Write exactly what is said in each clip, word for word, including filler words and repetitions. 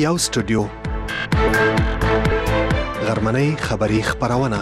یو سټوډیو غرمنۍ خبری خبرونه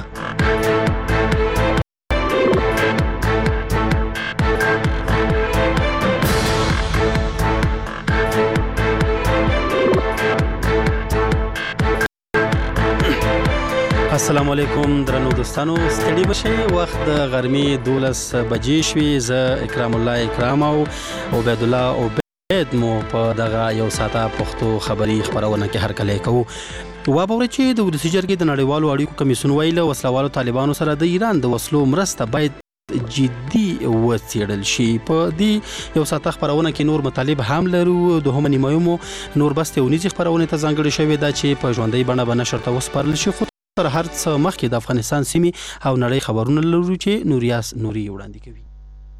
السلام علیکم درنو دوستانو، ستړي بشئ. وخت د غرمې دولس بجې شوې. زه اکرام الله اکرام او عبید الله عبید مو په دغه یو ساعته پښتو خبري خبرونه کې هرکلی کوو. وابورئ چې د ولسي جرګې د نړیوالو اړیکو کمیسیون ویلي وسلوالو طالبانو سره د ایران د وسلو مرسته باید جدي وڅېړل شي. په دې یو ساعته خبرونه کې نور مطالب هم لرو. دوهمه نیمایي مو نور بستې ونیزې خبرونې ته ځانګړې شوې ده چې په ژوندۍ بڼه به نشر ته وسپارل شي. خو تر هر څه مخکې د افغانستان سیمې او نړۍ خبرونه لرو چې نوریاس نوري وړاندې کوي.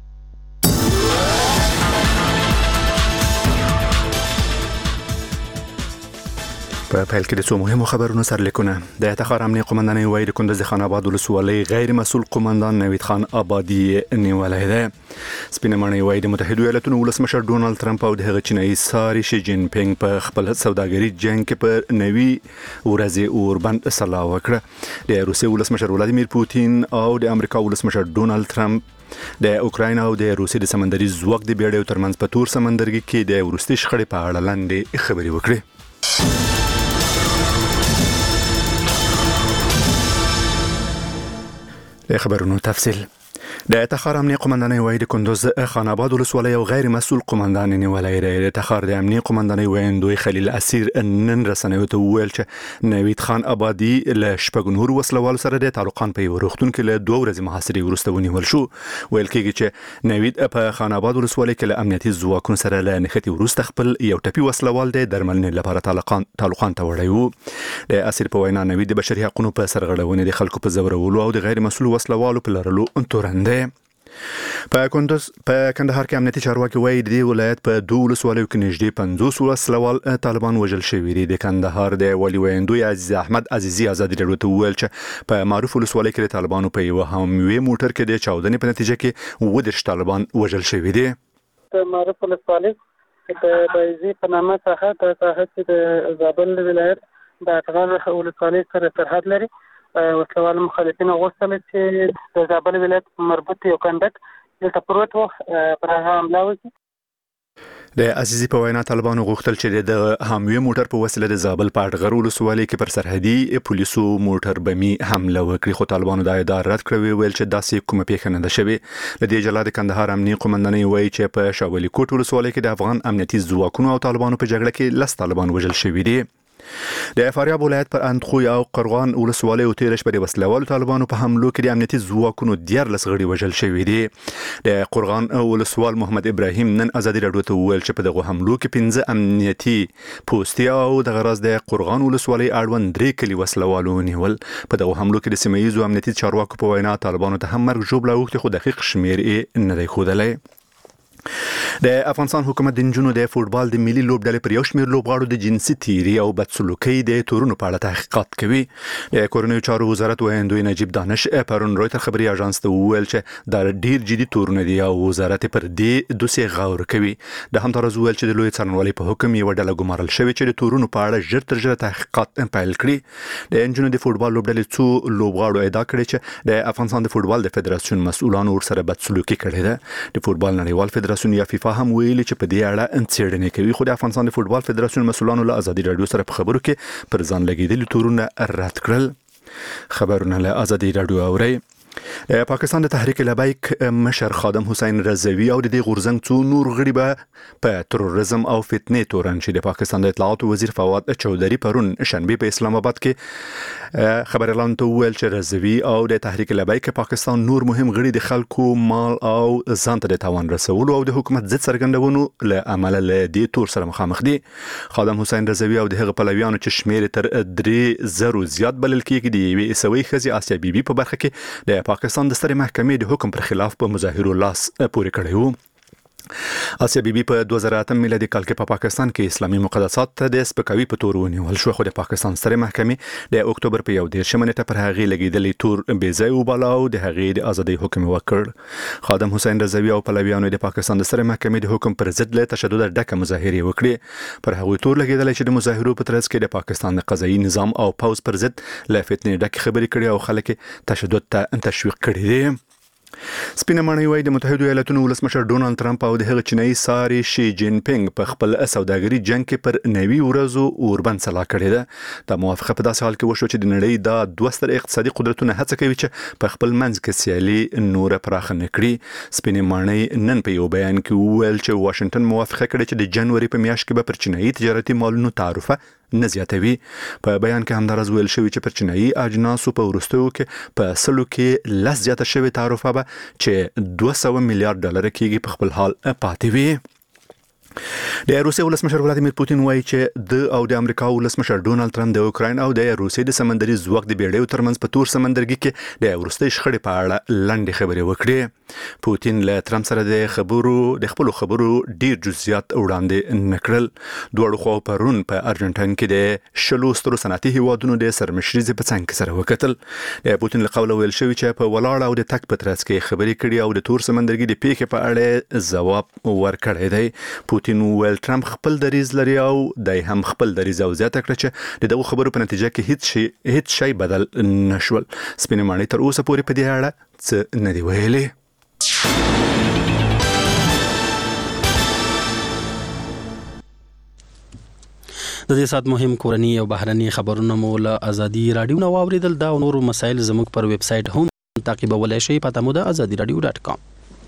په پیل کې د څو مهمو خبرونو سرلیکونه. د تخار امنیه قومندان وایي د کندز خان آباد ولسوالۍ غیر مسؤل قومندان نوید خان آبادي نیولای دی. سپینه ماڼۍ وایي د متحده ایالاتونو ولسمشر ډونالد ترامپ او د هغه چینایي ساري شي جین پینګ په خپل سوداګري جنگ کې په نوي ورځې اوربند سلا وکړه. د روسیې ولسمشر ولادیمیر پوتین او د امریکا ولسمشر ډونالد ترامپ د اوکراین او د روسیې د سمندري ځواک د بیړیو ترمنځ په تور سمندرګي کې د وروستي شخړې په اړه لاندې خبرې وکړې. د خبرونو تفصیل. د تخار امنیه قومندان وایي د کندز خان آباد ولسوالۍ یو غیر مسؤل قومندان نیولای دی. د تخار د امنیه قومندان ویندوی خلیل اسیر نن رسنیو ته وویل چې نوید خان آبادي له شپږ نور وسلوالو سره د تعلقان په یو روغتون کې له دوه ورځې محاصرې وروسته ونیول شو. ویل کېږي چې نوید په خان آباد ولسوالۍ کې له امنیتي ځواکونو سره له نښتې وروسته خپل یو ټپي وسلوال د درملنې لپاره تعلقان تعلقان ته وړی و. د اسیر په وینا نوید د بشري حقوقو په سرغړونې د خلکو په زورولو او د غیر مسؤل وسلوالو په لرلو تورن دی. په کندز په کندهار کې امنیتي چارواکي وایي د دې ولایت په دوه ولسوالیو کې نږدې پنځوس وسلوال طالبان وژل شوي دي. د کندهار د ولي ویندوی عزیز احمد عزیزي ازادي راډیو ته وویل چې په معروف ولسوالۍ کې د طالبانو په یو حموي موټر کې د چاودنې په نتیجه کې اووه دېرش طالبان وژل شوي دي. د معروف ولسوالۍ د بایزي په نامه څخه د ساحه چې د زابل ولایت د اشغال ولسوالۍ سره سرحد لري وسلوال مخالفین غوښتل چې د زابل ولایت مربوط یو کندک دلته پروت و پر هغه حمله وکړي. د عزیزي په وینا طالبانو غوښتل چې د حموي موټر په وسیله د زابل په اټغر ولسوالۍ کې پر سرحدي پولیسو موټر بمي حمله وکړي. خو طالبانو دا ادعا رد کړې، ویل چې داسې کومه پیښه نه ده شوې. د دې جلا د کندهار امنیه قومندان وایي چې په شاولي کوټ ولسوالۍ کې د افغان امنیتي ځواکونو او طالبانو په جګړه کې لس طالبان وژل شوي دي. د فاریاب ولایت پر اندخوی او قرغان ولسوالۍ او تیرش پر وسلوالو طالبانو په حملو کې د امنیتي ځواکونو دیارلس غړي وژل شوي دي. د قرغان ولسوال محمد ابراهیم نن ازادي راډیو ته وویل چې په دغه حملو کې پنځه امنیتي پوستي او د غرض د قرغان ولسوالۍ اړوند درې کلي وسلوالو ونیول. په دغه حملو کې د سیمه ییزو امنیتي چارواکو په وینا طالبانو ته هم مرګ ژوبله اوښتې، خو دقیق شمیر یې نه دی ښودلی. د افغانستان حکومت د نجونو د فوټبال د ملي لوبډلې پر یو شمېر لوبغاړو د جنسي تیري او بدسلوکۍ د تورونو په اړه تحقیقات کوي. د کورنیو چارو وزارت ویندوی نجیب دانش پرون رویتر خبري اژانس ته وویل چې دا ډیر جدي تورونه دي او وزارت پر دې دوسي غور کوي. د همدارس وویل چې د لوی څارنوالۍ په حکم یو ډله ګمارل شوې چې د تورونو په اړه ژر تر ژره تحقیقات پیل کړي. د نجونو د فوټبال لوبډلې څو لوبغاړو ادعا کړې چې د افغانستان د فوټبال د فدراسیون مسؤلانو ورسره بدسلوکي کړې ده. د فوټبال نړیوال فدراسیون یا فیفا هم ویلي چې په دې اړه څېړنې کوي. خو د افغانستان د فوټبال فدراسیون مسؤلانو له ازادي راډیو سره په خبرو کې پر ځان لګېدلي تورونه رد کړل. خبرونه له ازادي راډیو اورئ. د پاکستان د تحریک لبیک مشر خادم حسین رضوی او د دې غورځنګ څو نور غړي به په تروریزم او فتنې تورن شي. د پاکستان د اطلاعات وزیر فواد چودھری پرون شنبه په اسلام آباد کې خبر اعلان ته ویل چې رضوی او د تحریک لبیک پاکستان نور مهم غړي د خلکو مال او ځان ته د تاوان رسولو او د حکومت ضد څرګندونو له امله له دې تور سره مخامخ دي. خادم حسین رضوی او د هغه پلویانو چې شمیر تر درې زرو زیات بلل کېږي د یوې عیسوي ښځې آسیا بیبي په برخه کې د پاکستان د سترې محکمې د حکم پر خلاف په مظاهرو لاس پورې کړی و. آسیا بیبي په دوه زره اتم میلادي کال کې په پاکستان کې اسلامي مقدسات ته د سپکاوي په تور ونیول شو، خو د پاکستان سترې محکمې د اکتوبر په یو دېرشمه نیټه پر هغې لګېدلې تور بې ځای وباله او د هغې د ازادۍ حکم وکړ. خادم حسین رضوي او پلویانو د پاکستان د سترې محکمې د حکم پر ضد له تشدد ډکه مظاهرې وکړې. پر هغوی تور لګېدلی چې د مظاهرو په ترڅ کې د پاکستان د قضایي نظام او پوځ پر ضد له فتنې ډکې خبرې کړې او خلک تشدد ته تشویق کړي دي. سپینه ماڼۍ وايي د متحده ایالاتونو ولسمشر ډونالد ټرمپ او د هغه چینایي ساري شي جین پینګ په خپل سوداګري جنگ کې پر نوي ورځو اوربند سلا کړې ده. دا موافقه په داسې حال کې وشو چې د نړۍ دا دوه ستر اقتصادي قدرتونه هڅه کوي چې په خپل منځ کې سیالي نور پراخه نه کړي. سپینه ماڼۍ نن په یو بیان کې وویل چې واشنگټن موافقه کړې چې د جنوري په میاشت کې به پر چینایي تجارتي مالونو تعرفه نه زیاتوي. په بیان کې همدارز ویل شوی چې پر چینایي اجناسو په وروستیو کې په سلو کې لس زیاته شوی تعرفه به چې دوه سوه میلیارډ ډالر کېږي په خپل حال پاتې وي. د روسیې ولسمشر ولادیمیر پوتین وایي چې د او د امریکا ولسمشر ډونالد ټرمپ د اوکراین او د روسیې د سمندري ځواک د بیړیو ترمنځ په تور سمندرګي کې د وروستۍ شخړې په اړه لنډې خبرې وکړې. پوتین له ټرمپ سره د خبرو د خپل خبرو ډیر جزئیات وړاندې نکړل. دواړو خواو پرون په ارجنټاین کې د شلو سترو صنعتي هیوادونو د سرمشرۍ په څنګ کې سره وکتل. د پوتین له قوله ویل شوی چې په ولاړ او د تک په ترڅ کې خبرې کړي او د تور سمندرګي د پیښې په اړه ځواب ورکړی دی. پوتین ویل ټرمپ خپل دریځ لري او دای هم خپل دریځ او زیاته کړ چې د دغه خبرو په نتیجه کې هیڅ شي هیڅ شي بدل نشول. سپینه ماڼۍ تر اوسه پورې په دې اړه څه نه دی ویلي. د دې سات مهم کورنی او بهرني خبرونه مو له ازادي رادیو نو اوریدل. دا نور مسایل زموږ پر ویب سټ هم تعقیبولای شئ. پته مو ده ازادي رادیو ډاټ کام.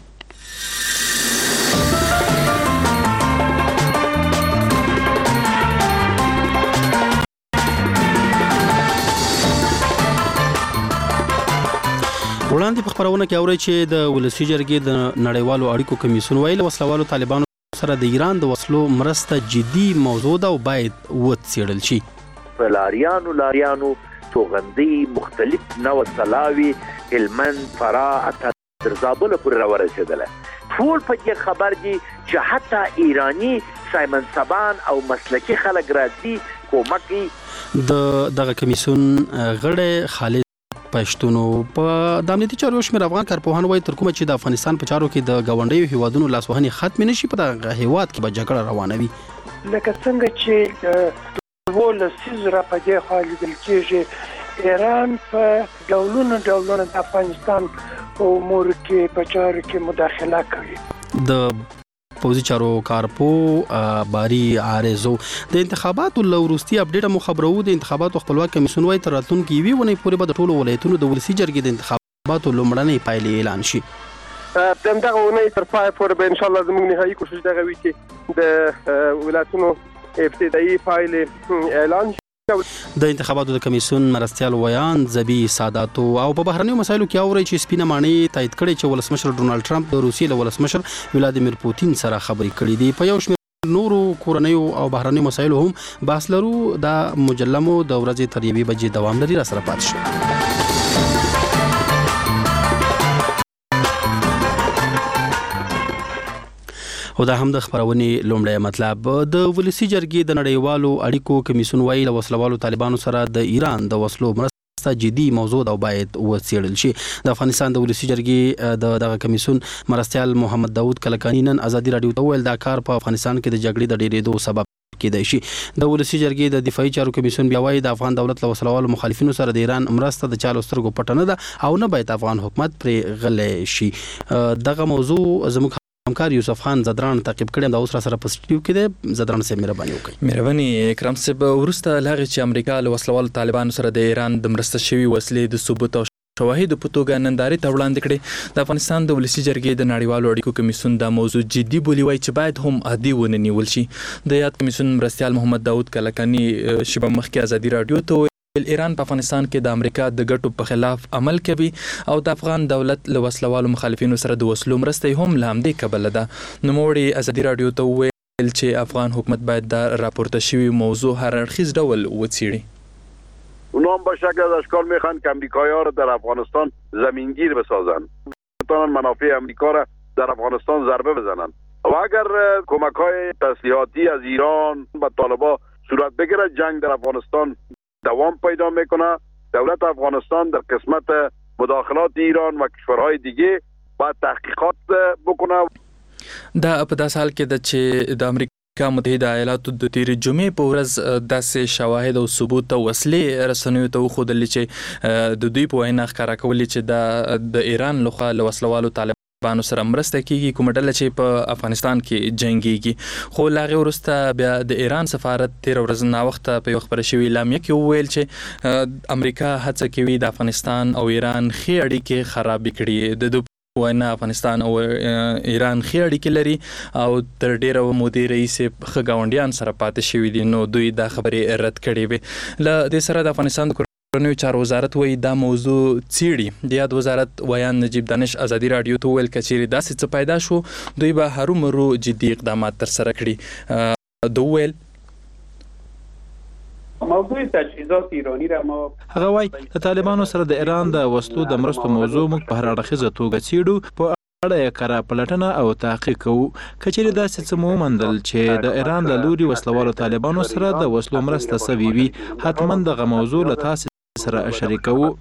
وړاندې په خبرونه کې اوري چې د ولسی جرګې د نړیوالو اړیکو کمیسیون ویل وسلوالو طالبانو سره د ایران د وسلو مرسته جدي موضوع ده او باید وڅېړل شي. لاریانو لاریانو توغندي مختلف نو سلاوي هلمند فراه تر زابل پورې راورسېدله. ټول په دې خبر دي چې حتی ایرانی سایمن سبان او مسلکی خلک راځي کومک د دغه کمیسیون غړي خالد پښتونو په د امنیتي چارو شمیر افغان کارپوهان وایي تر کومه چې د افغانستان په چارو کې د گاونډیو هیوادونو لاسوهنې ختم نشي په دغه هیواد کې به جګړه روانه وي. لکه څنګه چې ولسی را په دې حال لیدل کېږي ایران په ډولونو ډولونو د افغانستان په امور کې په چارو کې مداخله کوي. د پوزي چارو کارپو باری عارضو د انتخاباتو لوروستي اپډیټ مو خبرو. د انتخاباتو خپلواک کمیسیون وايي تر راتلونکي وی ونې پورې به د ټولو ولایتونو د ولسی جرګې د انتخاباتو لومړنۍ پایلې اعلان شي. په دغه ونې تر پای پورې به ان شاء الله زموږ نهایي کوشش دغه وي چې د ولایتونو ابتدایي پایلې اعلان شي. د انتخاباتو د کمیسیون مرستيال ویان زبی ساداتو او په بهرنیو مسایلو کې اوري چې سپینه ماڼۍ تایید کړي چې ولسمشر ډونالد ټرمپ د روسیې له ولسمشر ولادیمیر پوتین سره خبرې کړې دي. په یو شمېر نورو کورنیو او بهرنیو مسایلو هم بحث لرو. دا مجلمو د ورځې تر یوې بجې دوام لري. را سره پات شئ. او دا هم د خبرونې لومړی مطلب. د ولسی جرګې د نړیوالو اړیکو کمیسیون وایي له وسلوالو طالبانو سره د ایران د وسلو مرسته جدي موضوع او باید وڅېړل شي. د افغانستان د ولسی جرګې د دغه کمیسیون مرستيال محمد داود کلکانی نن ازادي رادیو ته ویل دا کار په افغانستان کې د جګړې د ډېرېدو سبب کېدای شي. د ولسی جرګې د دفاعي چارو کمیسیون بیا وایي د افغان دولت له وسلوالو مخالفینو سره د ایران مرسته د چالو سترګو پټه نه ده او نه باید افغان حکومت پرې غلی شي. دغه موضوع زموږ همکار یوسف خان زدران تعقیب کړي. دا اوس را سره په سټډیو کې دی. زدران صاحب مهرباني وکړئ. مهرباني اکرام صاحب، ورسته لغه چې امریکا له وسلوالو طالبانو سره د ایران د مرسته شوی وسلې د ثبوت او شواهد په توګه نندارې ته وړاندې کړي، د افغانستان د ولسی جرګې د نړیوالو اړیکو کمیسیون دا موضوع جدي بولی وای چې باید هم عادي ونه نیول شي. د یاد کمیسیون مرستيال محمد داود کلکانی شبه مخکې ازادي رادیو ته ایران په افغانستان کې د امریکا د ګټو په خلاف عمل کوي او د افغان دولت له وسلوالو مخالفینو سره د وسلو مرسته هم لامدې کبل ده. نو موړي ازادي رادیو ته ویل چې افغان حکومت باید د راپورته شوی موضوع هر اړخیز ډول وڅېړي. اونا هم به شکل از اشکال میخوان که امریکایی‌ها را در افغانستان زمینگیر بسازند، بتوانند منافع امریکا را در افغانستان ضربه بزنند و اگر کمک‌های تسلیحاتی از ایران به طالبان صورت بگیره، جنگ در افغانستان دوام پیدا میکنه. دولت افغانستان در قسمت مداخلات ایران و کشورهای دیگه باید تحقیقات بکنه. دا په داس حال کې د چې د امریکا متحده ایالاتو د تیر جمعې په ورځ داسې شواهد او ثبوت او وسلې رسنیو ته وښودل چې د دوی په وینا ښکارا کولې چې د د ایران لخوا له وسلوالو طالبانو سره مرسته کیږي، کومه ډله چې په افغانستان کې جنگيږي. خو لا غي ورسته بیا د ایران سفارت تیر ورځ نا وخت په یو خبره شوی اعلامیه کې وویل چې امریکا هڅه کوي د افغانستان او ایران خې اړیکې خراب کړي. د وینا افغانستان او ایران خې اړیکې لري او تر ډیره مودې رئیس ښه ګاونډیان سره پاتې شوي دي، نو دوی دا خبرې رد کړې وي. له دې سره د افغانستان د کورنیو چارو وزارت وایي دا موضوع څیړي. د یاد وزارت ویان نجیب دانش ازادي رادیو ته ویل کچېرې داسې څه پیدا شو دوی به هرومرو جدي اقدامات ترسره کړي. دوی ویل موضوع تجهیزات ایرانی را ما هغه وایي د طالبانو سره د ایران د وسلو د مرستو موضوع موږ په هر اړخیزه توګه څیړو، په اړه یې کره پلټنه او تحقیق کوو. کچېرې داسې څه مو وموندل چې د ایران له لوري وسلوالو طالبانو سره د وسلو مرسته سوې وي، حتما دغه موضوع له تاسې سره شریکوو.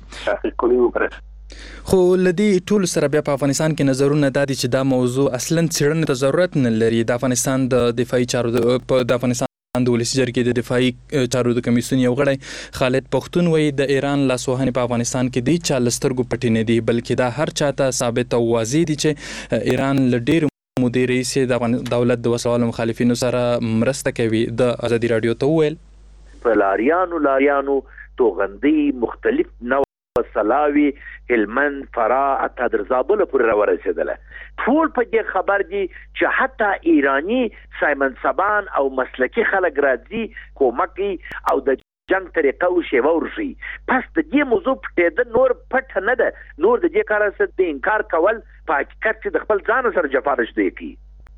خو لدی ټول سره بیا په افغانستان کې نظرونه دادي چې دا موضوع اصلا څېړنې ته ضرورت نه لري. د افغانستان د دفاعي چارو د افغانستان د ولسي جرګې د دفاعي چارو د کمیسیون یو غړی خالد پښتون وایي د ایران لاسوهنې په افغانستان کې د چا لسترګو پټې نه دي، بلکې دا هر چاته ثابت او واضح دي چې ایران له ډېر مودې رئیس د دولت د وسوالو مخالفینو سره مرسته کوي. د ازادي رادیو ته وویل په لاریانو لاریانو توغندي مختلف نوع سلاوي هلمند فراه حتی در زابل پورې راورسېدله. ټول په دې خبر دي چې حتی ایرانی سایمن سبان او مسلکی خلک راځي کومک او د جنگ طریقه او شیوه ورشي. پس د دې موضوع پټېده نور پټ نه ده، نور د دې کار څخه د انکار کول په حقیقت کې د خپل ځان سره جفارش دی کی.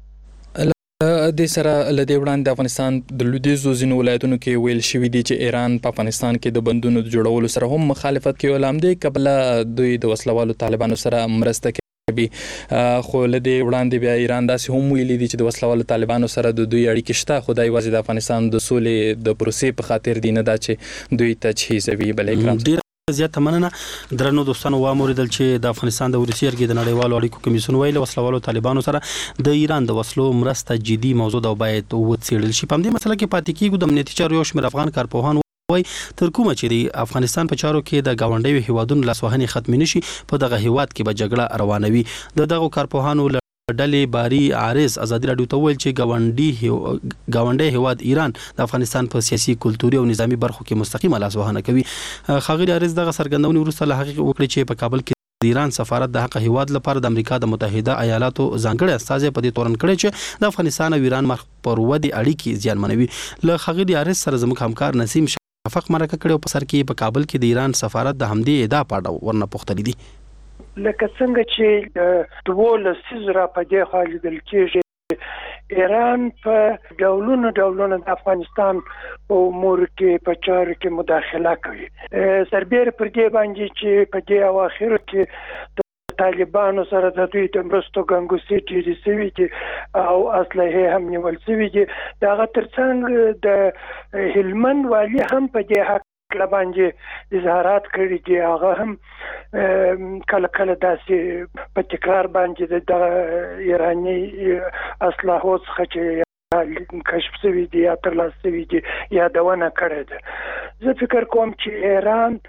د سره لدی وړاندې د افغانستان د لویدیځو ځینو ولایتونو کې ویل شوي دي چې ایران په افغانستان کې د بندونو د جوړولو سره هم مخالفت کوي، ولهم دی قبل دوی د وسلوالو طالبانو سره مرسته کوي. خو لدی وړاندې بیا ایران داسې هم ویلي دي چې د وسلوالو طالبانو سره د دوی اړیکې شته، خو دا یوازې د افغانستان د سولې د پروسې په خاطر دی، نه دا چې دوی تجهیزوي. بل اکرام زیاته مننه. درنو دوستانو واموریدل چې د افغانستان د ولسي جرګې د نړیوالو اړیکو کمیسیون ویل وسلوالو طالبانو سره د ایران د وسلو مرسته جدي موضوع ده او باید وڅېړل شي. په همدې مسله کې پاتې کیږو. د امنیتي چارو یو شمېر افغان کارپوهان وایي تر کومه چې د افغانستان په چارو کې د ګاونډیو هیوادونو لاسوهنې ختمې نشي، په دغه هیواد کې به جګړه روانوي. د دغو کارپوهانو ډلې باری عارض ازادي رادیو ته ویل چې ګاونډي ګاونډي هیواد ایران د افغانستان په سیاسي، کلتوري او نظامی برخو کې مستقیمه لاسوهنه کوي. ښاغلي عارض دغه څرګندونې وروسته له هغې وکړې چې په کابل کې د ایران سفارت د حق هیواد لپاره د امریکا د متحده ایالاتو ځانګړي استازی په دې تورن کړی چې د افغانستان او ایران مخ پر ودې اړیکې زیانمنوي. له ښاغلي عارض سره زموږ همکار نسیم شفق مرکه کړې او په سر کې په کابل کې د ایران سفارت د همدې ادعا په اړه ورنه پوښتلي دي. لکه څنګه چې د دوولس څیزو را په دې خوا لیدل کېږي، ایران په ډولونو ډولونو د افغانستان په امورو کې په چارو کې مداخله کوي. سربیره پر دې باندې چې په دې اواخرو کې د طالبانو سره د دوی د مرستو ګنګوسې ډېرې سوي دي او اسلحې هم نیول سوي دي. د هغه ترڅنګ د هلمند والي هم په دې حق کله باندې اظهارات کړي دي. هغه هم کله کله داسې په تکرار باندې د ایراني اسلحو څخه چې کشف شوي دي یا ترلاسه شوي دي یادونه کړې ده. زه فکر کوم چې ایران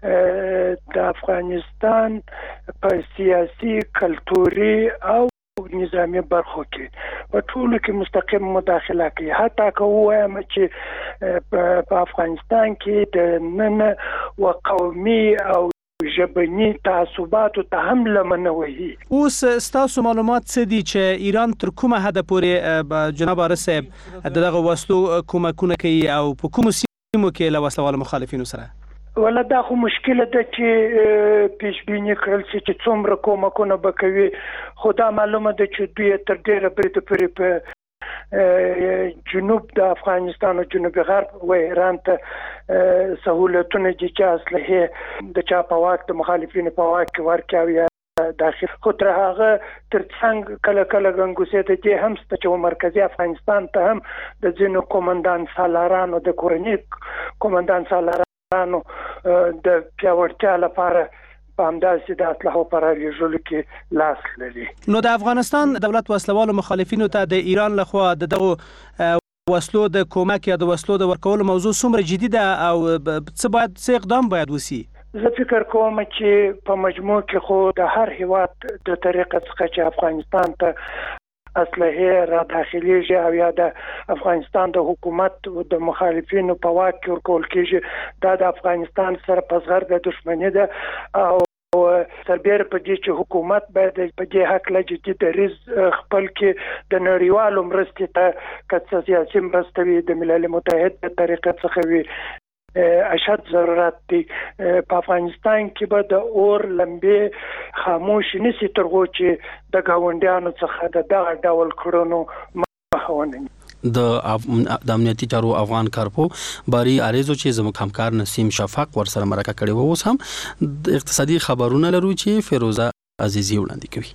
د افغانستان په سیاسي، کلتوري او نظامی برخو کې په ټولو کې مستقیم مداخله کوي. حتی که ووایم چې په افغانستان کې د نن و قومي او ژبني تعصباتو ته هم لمنه وهي. اوس ستاسو معلومات څه دي چې ایران تر کومه حده پورې جناب عارض صاحب دغه وسلو کومکونه کوي او په کومو سیمو کې له وسلوالو مخالفینو سره؟ ولا دا خو مشکله ده چې پیش بینی کړل چې څومره کومکونه به کوي، خو دا معلومه ده چې دوی تر ډیره بریده پورې په جنوب د افغانستان او جنوبي غرب و ایران ته سهولتونه دي چې اسلحې د چا په واک د مخالفینو په واک کې ورکوي، داخل خو تر هغه ترڅنګ کله کله ګنګوسې ته دې هم ست چې مرکزی افغانستان ته هم د ځینو کومندان سالارانو د کورنۍ کومندان سالارانو د پیاوړتیا لپاره په همداسې د اصلاحو پر رالیږلو کې لاس لري. نو د افغانستان دولت وسلوالو مخالفینو ته د ایران لخوا د دغه وسلو د کومک یا د وسلو د ورکولو موضوع څومره جدي ده او څه باید څه اقدام باید وشي؟ زه فکر کوم چې په مجموع کې خو د هر هیواد د طریقه څخه چې افغانستان ته اسلحه را داخليږي او یا د افغانستان د حکومت د مخالفینو په واک کې ورکول کېږي دا د افغانستان سره په زغر د دښمنۍ ده او سربېره په دې چې حکومت باید په دې حق له جدي دریز خپل کې د نړیوالو مرستې ته که سیاسي مرستې وي د ملل متحد په طریقه څخه وي اشد ضرورت دی. په افغانستان کې به د اور لمبې خاموش نسی ترغو چې د گاونډیانو څخه د دغه ډول کړنو مخه ونیسي. د امنیتي چارو افغان کارپو باری اریزو چې زموږ همکار نسیم شفاق ورسره مرکه کړې و. اوس هم د اقتصادي خبرونه لرو چې فیروزه عزیزی وړاندې کوي.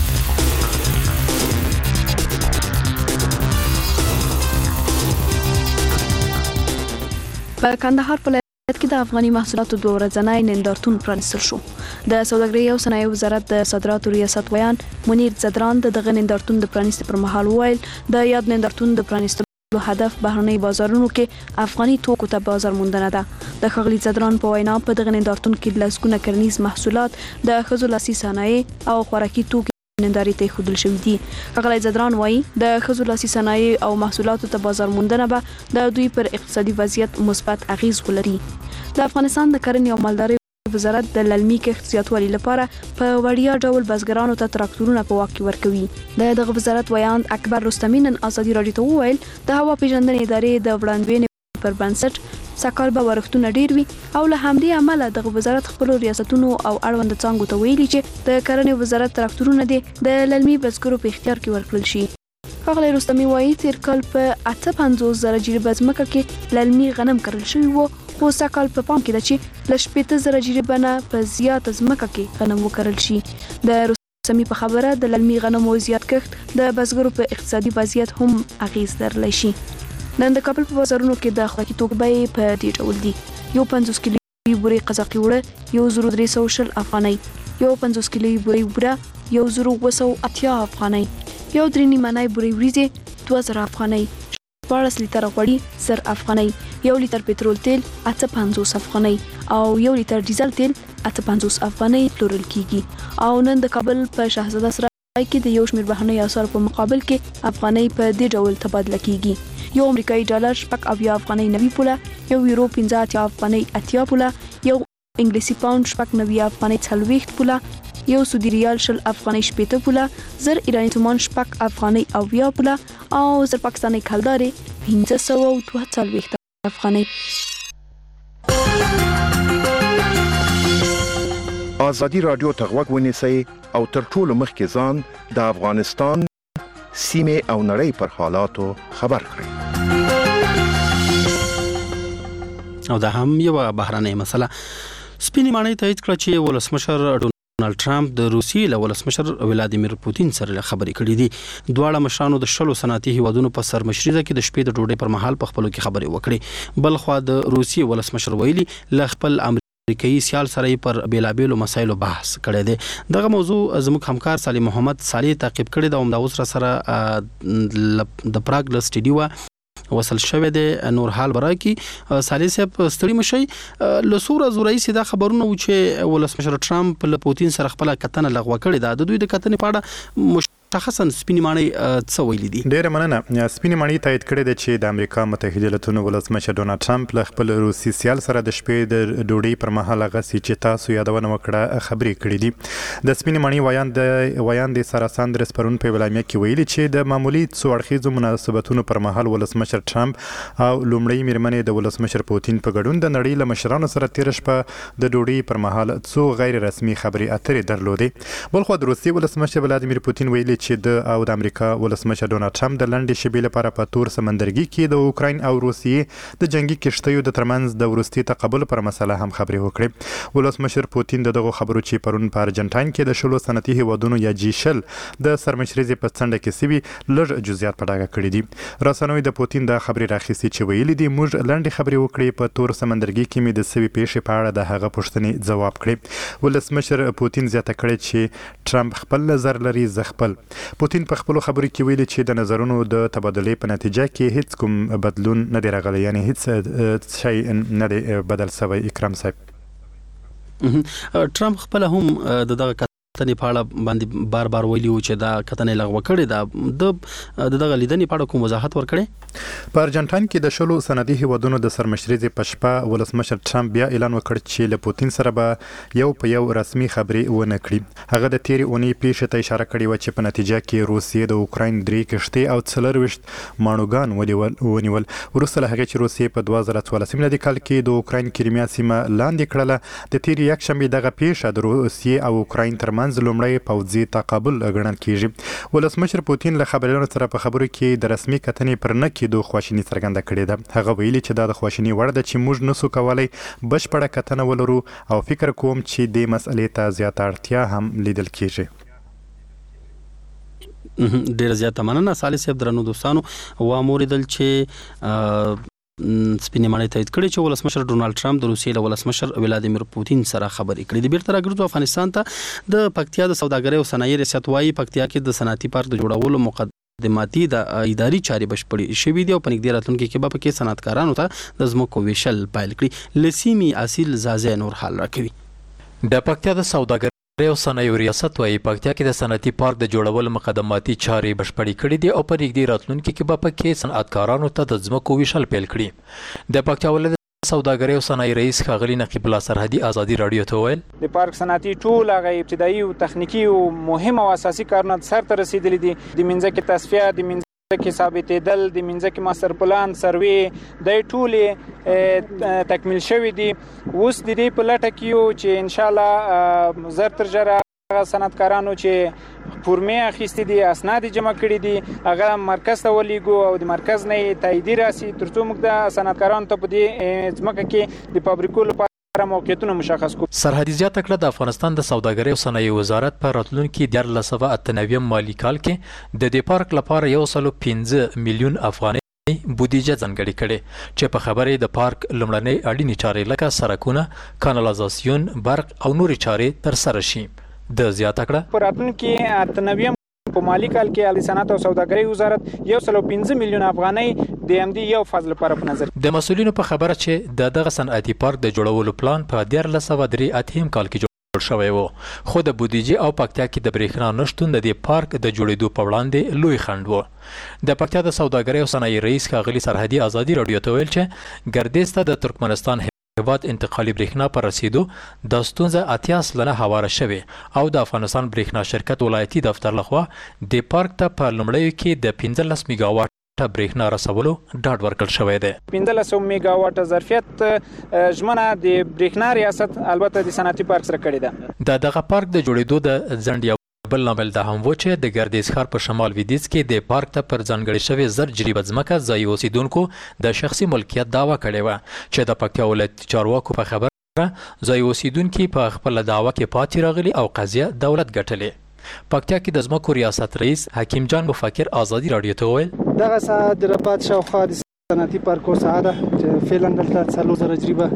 په کندهار ولایت کې د افغاني محصولاتو دوه ورځنی نندارتون پرانیستل شو. د سوداګرۍ او صنایعو وزارت د صادراتو ریاست ویان منیر زدران د دغه نندارتون د پرانیستلو پر مهال وویل د یاد نندارتون د پرانیستلو هدف بهرنۍ بازارونو کې افغاني توکو ته بازار موندنه ده. د ښاغلي زدران په وینا په دغه نندارتون کې لسګونه کرنیز محصولات د ښځو لاسي صنایع او خوراکي توکي نندارې ته ښودل شوي دي. ښاغلی زدران وایي د ښځو لاسي صنایع او محصولاتو ته بازار موندنه به د دوی پر اقتصادي وضعیت مثبت اغیز ولري. د افغانستان د کرنې او مالدارۍ وزارت د للمي کښت زیاتوالي لپاره په وړیا ډول بزګرانو ته تراکتورونه په واک کې ورکوي. د دغه وزارت ویان اکبر رستمی نن ازادي راډیو ته وویل د هوا پیژندنې ادارې د وړاندوینې پر بنسټ سکهال به ورښتونه ډیر وي او له همدې امله دغه وزارت خپل ریاستونو او اړوند څانګو ته ویلي چې د کرنې وزارت تراکتورونه دي د للمي بزګرو په اختیار کې ورکړل شي. ښاغلی رستمی وایي تیر کال په اته پنځوس زره جریبه ځمکه کې للمي غنم کرل شوي وو خو سږکال په پام کې ده چې له شپېته زره جریبه نه په زیاته ځمکه کې غنم وکرل شي. د رستمی په خبره د للمي غنمو زیات کښت د بزګرو په اقتصادي وضعیت هم اغیز درلای شي. نن د کابل په بازارونو کې د خوراکي توکو بیې په دې ډول دي: یو پنځوس کیلو بورې قزاقي وړه یو زر درې سوه شل افغانۍ، یو پنځوس کیلو بورې بوره یو زر اووه سوه اتیا افغانۍ، یو درې نیمانۍ بورې وریځې دوه زره افغانۍ، شپاړس لیتره غوړي زر افغانۍ، یو لیتر پټرول تیل اته پنځوس افغانۍ او یو لیتر ډیزل تیل اته پنځوس افغانۍ پلورل کیږي. او نن د کابل په شاهزاده سرای کې د یو شمېر بهرنۍ اسعارو په مقابل کې افغانۍ په دې ډول تبادله کیږي: یو امریکایي ډالر شپږ اویا افغانۍ نوي پوله، یو یورو پنځه اتیا افغانۍ اتیا پوله، یو انګلیسي پاوند شپږ نوي افغانۍ څلوېښت پوله، یو سعودي ریال شل افغانۍ شپېته پوله، زر ایراني تومان شپږ افغانۍ اویا پوله او زر پاکستاني کلدارې پنځه سوه دوه څلوېښت افغانۍ. ازادي راډیو ته غوږ ونیسئ او تر ټولو مخکې ځان د افغانستان سیمې او نړۍ پر حالاتو خبر کړئ. او دا هم یو بهرنۍ مسله. سپینې ماڼۍ تایید کړه چې ولسمشر ډونالد ټرمپ د روسیې له ولسمشر ولادیمیر پوتین سره خبرې کړې دي. دواړه مشرانو د شلو صنعتي هیوادونو په سرمشرۍ کې د شپې د ډوډۍ پر مهال په خپلو کې خبرې وکړې. بل خوا د روسیې ولسمشر ویلي له خپل امریکایي سیال سره پر بیلابیلو مسایلو بحث کړی دی. دغه موضوع زموږ همکار صالح محمد صالح تعقیب کړی دا هم د اوس سره د پراګ له سټډیو وصل شوی دی. نور حال برای کی صالح صاحب ستړي مشي له سوره زوري سیده خبرونه و چې ولسمشر ټرمپ له پوتین سره خپل کتنه لغوه کړې ده. د دوی د کتنې په اړه شخصا سپینې ماڼۍ څه ویلي دي؟ ډېره مننه. سپینې ماڼۍ تایید کړې ده چې د امریکا متحده ایالاتونو ولسمشر ډونالد ټرمپ له خپل روسي سیال سره د شپې د ډوډۍ پر مهال هغه چې تاسو یادونه وکړه خبرې کړې دي. د سپینې ماڼۍ ویان د ویان د سارا ساندرس پرون په اعلامیه کې ویلي چې د معمولی څو اړخیزو مناسبتونو پر مهال ولسمشر ټرمپ او لومړی میرمنې د ولسمشر پوتین په ګډون د نړۍ له مشرانو سره تیر شپه د ډوډۍ پر مهال څو غیر رسمي خبرې اترې درلودې. بلخو د روسي ولسمشر ولادیمیر پوتین ویلي ویلي چې د او د امریکا ولسمشر ډونالد ټرمپ د لنډې شیبې لپاره په تور سمندرګي کې د اوکراین او روسیې د جنگي کشتیو د ترمنځ د وروستي تقابل پر مسله هم خبرې وکړې. ولسمشر پوتین دغه خبرو چې پرون په ارجنټاین کې د شلو صنعتي هیوادونو یا جی شل د سرمشريزې په څنډه کې سوي لږ جزئیات په ډاګه کړي دي. رسنوي د پوتین د خبرې راخیستي چې ویلي دي موږ لنډې خبرې وکړې په تور سمندرګي کې مې د سوي پیښې په اړه د هغه پوښتنې ځواب کړې. ولسمشر پوتین زیاته کړې چې ټرمپ خپل نظر لري زه خپل. پوتین په خپل خبرو کې ویلي چې د نظرونو د تبادلې په نتیجه کې هیڅ کوم بدلون نه دی راغلی یعنی هیڅ شی نه دی بدل شوی. اکرام صاحب ټرمپ خپل هم د دغه کتنې په اړه باندې بار بار ویلي و چې دا کتنې لغوه کړې ده. د دغه لیدنې په اړه کوم وضاحت ورکړي؟ په ارجنټاین کې د شلو سندي هیوادونو د سرمشريزې په شپه ولسمشر ټرمپ بیا اعلان وکړ چې له پوتین سره به یو په یو رسمي خبرې ونه کړي. هغه د تیرې اونۍ پیښې ته اشاره کړې و چې په نتیجه کې روسیې د اوکراین درې کشتۍ او څلرویشت ماڼوګان ونیول. وروسته له هغې چې روسیې په دوه زره څوارلسم میلادي کال کې د اوکراین کریمیا سیمه لاندې کړله، د تیرې یکشنبې دغه پیښه د روسیې او اوکراین ترمنځ لومړی پوځي تقابل ګڼل کیږي. ولسمشر پوتین له خبريالانو سره په خبرو کې د رسمي کتنې پر نه کېدو خواشیني څرګنده کړې ده. هغه ویلي چې دا د خواشیني وړ ده چې موږ نسو کولای بشپړه کتنه ولرو او فکر کوم چې د مسئلې ته زیاته اړتیا هم لیدل کیږي. ډیر زیاته مننه صالح صاحب. درنو دوستانو واموریدل چې سپینې ماڼۍ تایید کړي چې ولسمشر ډونالد ټرمپ د روسیې له ولسمشر ولادیمیر پوتین سره خبرې کړې دي. بیرته راګرځو افغانستان ته. د پکتیا د سوداګرۍ او صنایع ریاست وايي پکتیا کې د صنعتي پارک د جوړولو مقدماتي د اداري چارې بشپړې شوې دي او په نږدې راتلونکي کې به پکې صنعتکارانو ته د ځمکو ویشل پیل کړي. لسیمي اصیل زازه نور حال راکوي. د پکتیا د سوداګرۍ او صنایع ریاست وايي پکتیا کې د صنعتي پارک د جوړولو مقدماتي چارې بشپړې کړې دي او په نږدې راتلونکي کې به پکې صنعتکارانو ته د ځمکو ویشل پیل کړي. د پکتیا ولایت سوداګرۍ او صنایع رئیس ښاغلي نقیب الله سرحدي ازادي رادیو ته ویل د پارک صنعتي ټول هغه ابتدایي او تخنیکی او مهم او اساسي کارونه سر ته رسیدلي دي. د منځکې تصفیه، د منځکې ثابتېدل، د منځکې ماستر پلان سروې د ټولې تکمیل شوې دي. اوس د دې په لټه کې یو چې ان شاء الله زر تر ژره هغه صنعتکارانو چې فورمې اخیستې دي، اسناد جمع کړي دي، هغه مرکز ته ولیږو او د مرکز نه تایید راسي ترڅو موږ د صنعتکارانو ته په دې ځمکه کې د فابریکو لپاره موقعیتونه مشخص کړو. سرحدي زیاته کړه د افغانستان د سوداګرۍ او صنایع وزارت په راتلونکي دیارلس سوه اته نوي مالي کال کې د دې پارک لپاره یو سل پنځه میلیون افغانۍ بودیجه ځانګړې کړې چې په خبرې د پارک لومړنۍ اړینې چارې لکه سړکونه، کانالایزاسیون، برق او نورې چارې تر سره شي. د زیاته کړه په راتلونکي اته نوي په مالي کال کې د صنعت او سوداګرۍ وزارت یو سل پنځه میلیون افغانۍ د همدې یو فاز لپاره په نظر د مسؤلینو په خبره چې د دغه صنعتي پارک د جوړولو پلان په دیارلس سوه درې اتیم کال کې جوړ شوی و، خو د بودیجې او پکتیا کې د برېښنا نشتون د دې پارک د جوړېدو په وړاندې لوی خنډ و. د پکتیا د سوداګرۍ او صنایع رئیس ښاغلي سرحدي ازادي رادیو ته ویل چې ګردیز ته د ترکمنستان هیواد انتقالي برېښنا پر رسیدو دا ستونزه اتیا سلنه هواره شوې او د افغانستان برېښنا شرکت ولایتي دفتر لخوا د پارک ته په لومړیو کې د پنځلس میګاواټ برېښنا رسولو ډاډ ورکړل شوی دی. پنځلس میګاواټه ظرفیت ژمنه د برېښنا ریاست البته د صنعتي پارک سره کړې ده. د دغه پارک د جوړېدو د ځنډ یو بل لامل دا هم و چې د ګردیز ښار په شمال لویدیځ کې د پارک ته پر ځانګړې شوې زر جریبه ځمکه ځایي اوسیدونکو د شخصي ملکیت دعوه کړې وه چې د پکتیا ولایتي چارواکو په خبره ځایي اوسیدونکي په خپله دعوه کې پاتې راغلي او قضیه دولت ګټلې. پکتیا کې د ځمکو ریاست رئیس حکیم جان مفکر ازادي رادیو ته وویل دغه ساحه د رباط شاوخوا د صنعتي پارکو ساحه ده چې فعلا دلته څلور زره جریبه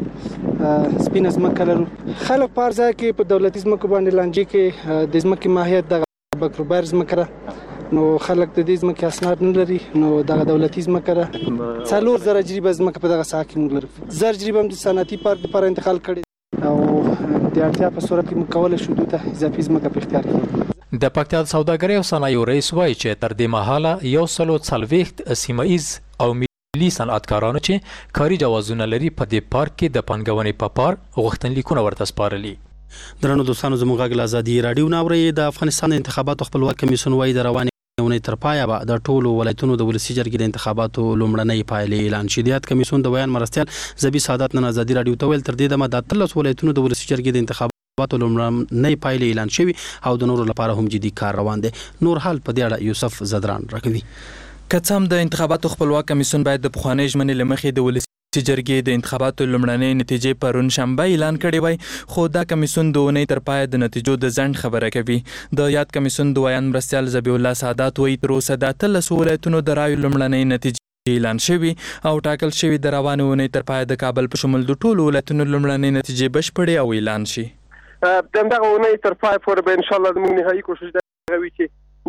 سپینه ځمکه لرو. خلک په هر ځای کې په دولتي ځمکو باندې لانجې کې د ځمکې ماهیت دغه بکروبر ځمکه ده، نو خلک د دې ځمکې اسناد نه لري، نو دغه دولتي ځمکه ده. څلور زره جریبه ځمکه په دغه ساحه کې موږ لرو. زر جریبه هم د صنعتي پارک لپاره انتقال کړي او د اړتیا په صورت کې موږ کولی شو دوی ته اضافي ځمکه په اختیار کړو. د پکتیا د سوداګرۍ او صنایعو رئیس وایي چې تر دې مهاله یو سلو څلوېښت سیمه ایز او ملي صنعتکارانو چې کاري جوازونه لري په دې پارک کې د پانګونې په پار غوښتنلیکونه ورته سپارلي. درنو دوستانو زموږ غږ له ازادي راډیو نه اورئ. د افغانستان د انتخاباتو خپلواک کمیسیون وایي د روانې اونۍ تر پایه به د ټولو ولایتونو د ولسي جرګې د انتخاباتو لومړنۍ پایلې اعلان شي. د یاد کمیسیون د بیان مرستیال زبی سعادت نن ازادي راډیو ته ویل تر دې دمه د اتلس ولایتونو د ولسي جرګې د انتخاباتو انتخاباتو لومړنۍ پایلې اعلان شوي او د نورو لپاره هم جدي کار روان دی. نور حال په دې اړه یوسف زدران راکوي. که څه هم د انتخاباتو خپلواک کمیسیون باید د پخوانۍ ژمنې له مخې د ولسي جرګې د انتخاباتو لومړنۍ نتیجې پرون شنبه اعلان کړې وای، خو دا کمیسیون د اونۍ تر پایه د نتیجو د ځنډ خبره کوي. د یاد کمیسیون دویم مرستیال ذبیح الله سادات وایي تر اوسه د اتلسو ولایتونو د رایو لومړنۍ نتیجې اعلان شوي او ټاکل شوي د روانې اونۍ تر پایه د کابل په شمول د ټولو ولایتونو لومړنۍ نتیجې بشپړې او اعلان شي. د همدغه اونۍ تر پای پورې به انشاءالله زموږ نهایي کوشش دا وي چې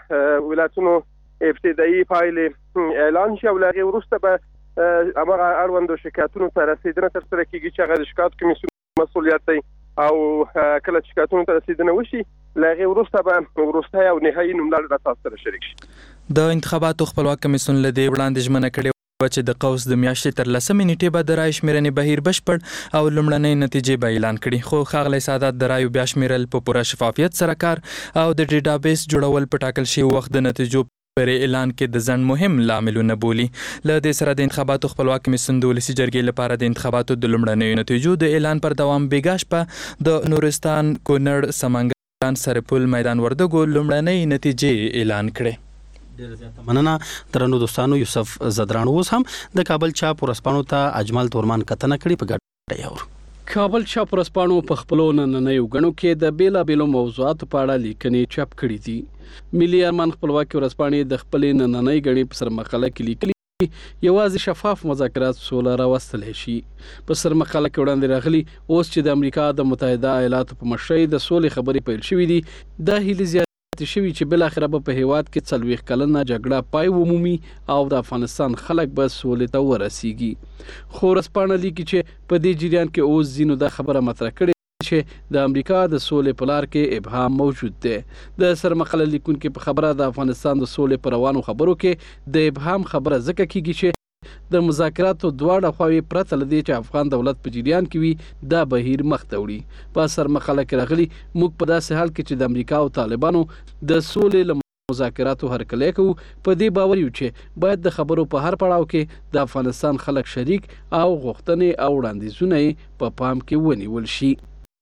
د ولایتونو ابتدایي پایلې اعلان شي او له هغې وروسته به هماغه اړوندو شکایتونو ته رسېدنه ترسره کېږي چې هغه د شکایت کمیسیون مسؤلیت دی او کله چې شکایتونو ته رسېدنه وشي له هغې وروسته به وروستی او نهایي نوملړ به تاسو سره شریک شي. د انتخاباتو خپلواک کمیسیون له دې وړاندې ژمنه کړې چې د قوس د میاشتې تر لسمې نیټې به د رایو شمېرنې بهیر بشپړ او لومړنۍ نتیجې به اعلان کړي، خو ښاغلی سادات د رایو بیا شمېرل په پوره شفافیت سره کار او د ډیټابیس جوړول په ټاکل شوي وخت د نتیجو پر اعلان کې د ځنډ مهم لاملونه بولي. له دې سره د انتخاباتو خپلواک کمیسیون د ولسي جرګې لپاره د انتخاباتو د لومړنیو نتیجو د اعلان پر دوام بېګا شپه د نورستان، کونړ، سمنګان، سرپل، میدان وردګو لومړنۍ نتیجې اعلان کړې. ډېر زیاته مننه درنو دوستانو. یوسف زدران اوس هم د کابل چاپ ورځپاڼو ته اجمل تورمان کتنه کړې په ګډه یور. کابل چاپ ورځپاڼو په خپلو نننیو غڼو کې د بیلابېلو موضوعاتو په اړه لیکنې چاپ کړي دي. ملي ارمان خپلواکي ورځپاڼې د خپلې نننۍ غڼې په سرمقاله کې لیکلي یوازې شفاف مذاکرات سوله راوستلی شي. په سرمقاله کې وړاندې راغلي اوس چې د امریکا د متحده ایالاتو په مشرۍ د سولې خبرې پیل شوې دي، دا هیلې زیات شوي چې بالاخره به په هیواد کې څلوېښت کلنه جګړه پای ومومي او د افغانستان خلک به سولې ته ورسیږي. خو ورځپاڼه لیکي چې په دې جریان کې اوس ځینو دا خبره مطرح کړې چې د امریکا د سولې په لار کې ابهام موجود دی. د سرمقاله لیکونکي په خبره د افغانستان د سولې په روانو خبرو کې د ابهام خبره ځکه کیږي چې د مذاکراتو دواړه خواوې پرته له دې چې افغان دولت په جریان کې وي دا بهیر مخ ته وړي. په سرمقاله کې راغلي موږ په داسې حال کې چې د امریکا او طالبانو د سولې له مذاکراتو هرکلی کوو په دې باور یو چې باید د خبرو په هر پړاو کې د افغانستان خلک شریک او غوښتنې او وړاندیزونه یې په پام کې ونیول شي.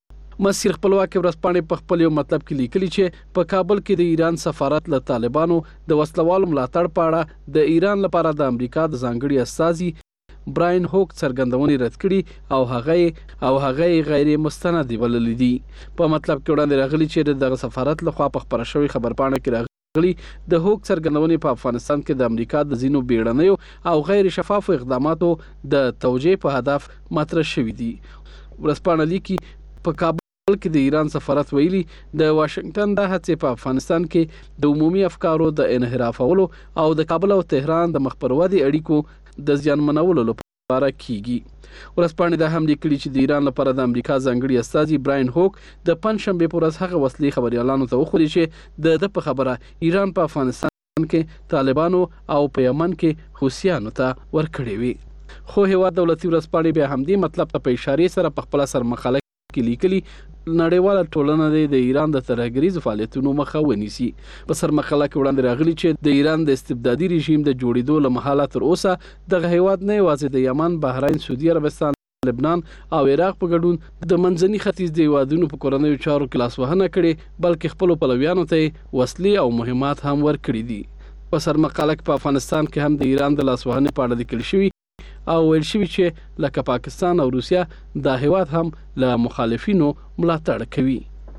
مسیر خپلواکي ورځپاڼې په خپل یو مطلب کې لیکلي چې په کابل کې د ایران سفارت له طالبانو د وسلوالو ملاتړ په اړه د ایران لپاره د امریکا د ځانګړي استازي براین هوک څرګندونې رد کړي او هغه او هغه غیر مستند بللي دي. په مطلب کې وړاندې راغلي چې دغه سفارت لخوا په خبره شوې خبرپاڼه کې راغلي د هوک څرګندونې په افغانستان کې د امریکا د ځینو بیړنیو او غیر شفافو اقداماتو د توجیه په هدف مطرح شوي دي. ورځپاڼه لیکي په کابل کې د ایران سفارت ویلي د واشنگټن د هڅې په افغانستان کې د عمومي افکارو د انحرافولو او د کابل او تهران د مخ پر ودې اړیکو د زیانمنولو لپاره کیږي. ورځپاڼې دا هم لیکلي چې د ایران لپاره د امریکا ځانګړي استازي براین هوک د پنجشنبې په ورځ هغه وسلې خبریالانو ته وښودې چې د ده په خبره ایران په افغانستان کې طالبانو او په یمن کې حوثیانو ته ورکړې وي. خو هیواد دولتي ورځپاڼې بیا همدې مطلب ته په اشارې سره په خپله سرمقاله کې لیکلي نړیواله ټولنه د ایران د ترهګریزو فعالیتونو مخه ونیسي. په سرمقاله کې وړاندې راغلي چې د ایران د استبدادي رژیم د جوړېدو له مهاله تر اوسه دغه هیواد نه یوازې د یمن، بحرین، سعودي عربستان، لبنان او عراق په ګډون د منځني ختیځ د هیوادونو په کورنیو چارو کې لاسوهنه کړې، بلکې خپلو پلویانو ته وسلې او مهمات هم ورکړي دي. په سرمقاله کې په افغانستان کې هم د ایران د لاسوهنې په اړه لیکل شوي او ویل شوي چې لکه پاکستان او روسیا دا هیواد هم له مخالفینو ملاتړ کوي.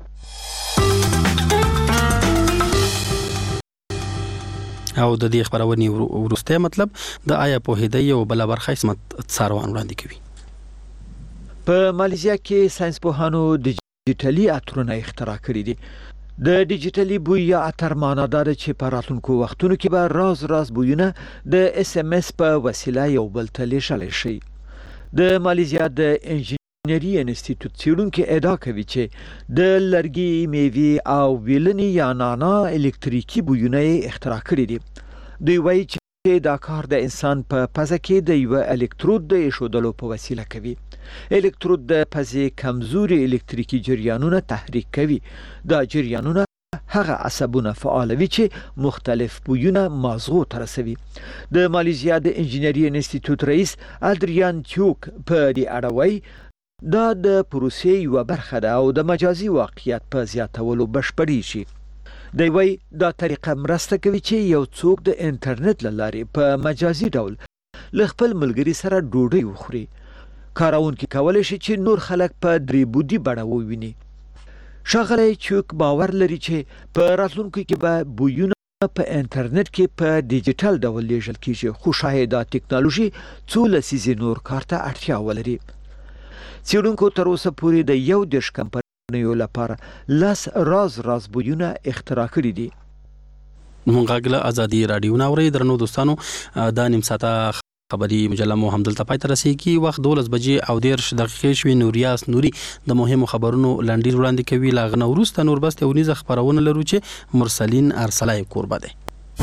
او د دې خبرونې وروستی مطلب د آیا پوهېدی یو بله برخه عصمت څاروان وړاندې کوي. په مالیزیا کې ساینسپوهانو ډیجیټلي عطرونه اختراع کړي دي. د ډیجیټلي بوی یا عطر معنا دا ده چې په راتلونکو وختونو کې به راز راز بویونه د اس ام اس په وسیله یو بل ته لیږلی شي. د مالیزیا د انجینري انسټیټیوټ څېړونکي ادعا کوي چې د لرګي، میوې او ویلنې یا نانا الکتریکي بویونه یې اختراع کړي دي. دوی وایي چې دا کار د انسان په پزه کې د یو الکترود د ایښودلو په وسیله کوي. الکترود د پزې کمزوري الکتریکي جریانونه تحریک کوي. دا جریانونه هغه عصبونه فعالوي چې مختلف بویونه مازغو ته رسوي. د مالیزیا د انجینري انسټیټیوټ رئیس ادریان چوک په دې اړه وایي دا د پروسې یوه برخه ده او د مجازي واقعیت په زیاتولو بشپړیږي. دی وایي دا طریقه مرسته کوي چې یو څوک د انټرنیټ له لارې په مجازي ډول له خپل ملګري سره ډوډۍ وخوري. کاروونکي کولی شي چې نور خلک په درې بودي بڼه وویني. ښاغلی چوک باور لري چې په راتلونکو کې به بویونه په انټرنیټ کې په ډیجیټل ډول لیږل کیږي، خو شاید دا ټیکنالوژي څو لسیزې نور کار ته اړتیا ولري. څېړونکو تر اوسه پورې د یو دېرش کمپنیو لپاره لس راز راز بویونه اختراع کړي دي. مونږ له ازادي رادیو نه اورئ. درنو دوستانو، دا نیم ساعته خبري مجله مو همدلته پای ته رسیږي. وخت دولس بجې او دیرش دقیقې شوې. نوریاس نوري د مهمو خبرونو لنډیر وړاندې کوي. له هغه نه وروسته نوربست یو نیزه خپرونه لرو چې مرسلین ارسلای کوربه دی.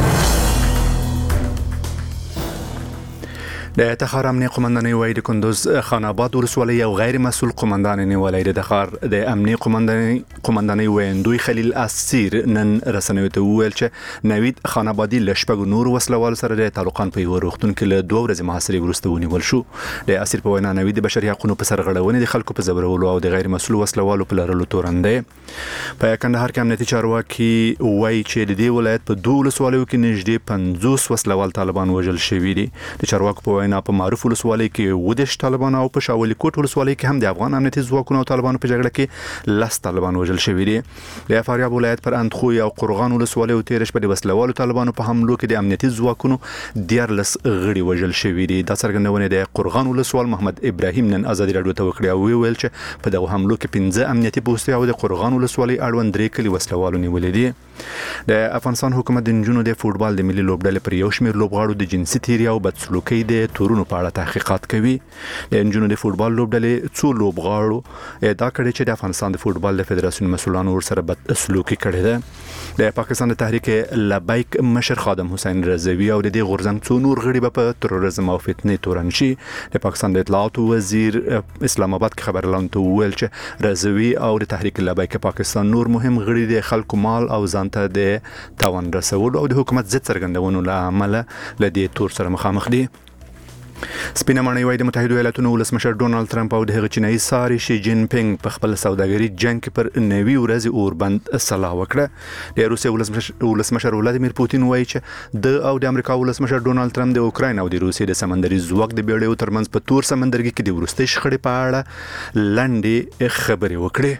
د تخار امنیه قماندانۍ وایي د کندوز خان آباد ولسوالۍ یو غیر مسؤل قماندان نیولی دی. د تخار د امنیه قماندانۍ قماندانۍ ویندوی خلیل اسیر نن رسنیو ته وویل چې نوید خان آبادي له شپږو نورو وسلوالو سره د تعلقان په یوه روغتون کې له دوه ورځې محاصرې وروسته ونیول شو. د اسیر په وینا نوید د بشري حقونو په سرغړونې، د خلکو په ځورولو او د غیر مسؤل وسلوالو په لرلو تورن دی. په کندهار کې امنیتي چارواکي وایي چې د دې ولایت په دوه ولسوالیو کې نږدې پنځوس وسلوال طالبان وژل شوي دي. د چارواکو په وینا په معروف ولسوالۍ کې ودش طالبان او په شاولي کوټ ولسوالۍ کې هم د افغان امنیتي ځواکونو او طالبانو په جګړه کې لس طالبان وژل شوي دي. د فاریاب ولایت پر اندخوی او قرغان ولسوالۍ تیر شپه د وسلوالو طالبانو په حملو کې د امنیتي ځواکونو دیارلس غړي وژل شوي دي. دا څرګندونه د قرغان ولسوال محمد ابراهیم نن ازادي راډیو ته وکړه او ویل چې په دغه حملو کې پنځه امنیتي پوستې او د قرغان ولسوالۍ اړوند درې کلي وسلوالو نیولې دي. د افغانستان حکومت د نجونو د فوټبال د ملي لوبډلې پر یو شمېر لوبغاړو د جنسي تیري او بدسلوکۍ د تورونو په اړه تحقیقات کوي. د نجونو د فوټبال لوبډلې څو لوبغاړو ادعا کړې چې د افغانستان د فوټبال د فدراسیون مسؤلانو ورسره بدسلوکي کړې ده. د پاکستان د تحریک لبیک مشر خادم حسین رضوی او د دې غورځنګ څو نور غړي به په تروریزم او فتنې تورن شي. د پاکستان د اطلاعاتو وزیر اسلام آباد کې خبر اعلان ته وویل چې رضوی او د تحریک لبیک پاکستان نور مهم غړي د خلکو مال او ځان ته د تاوان رسولو او د حکومت ضد څرګندونو له امله له دې تور سره مخامخ دي. سپینه ماڼۍ وایي د متحده ایالاتونو ولسمشر ډونالد ټرمپ او د هغه چینایي ساري شي جین پینګ په خپل سوداګري جنگ کې پر نوي ورځې اوربند صلاح وکړه. د روسیې ولسمشر ولسمشر ولادیمیر پوتین وایي چې د او د امریکا ولسمشر ډونالد ټرمپ د اوکراین او د روسیې د سمندري ځواک د بیړیو ترمنځ په تور سمندرګي کې د وروستۍ شخړې په اړه لنډې خبرې وکړې.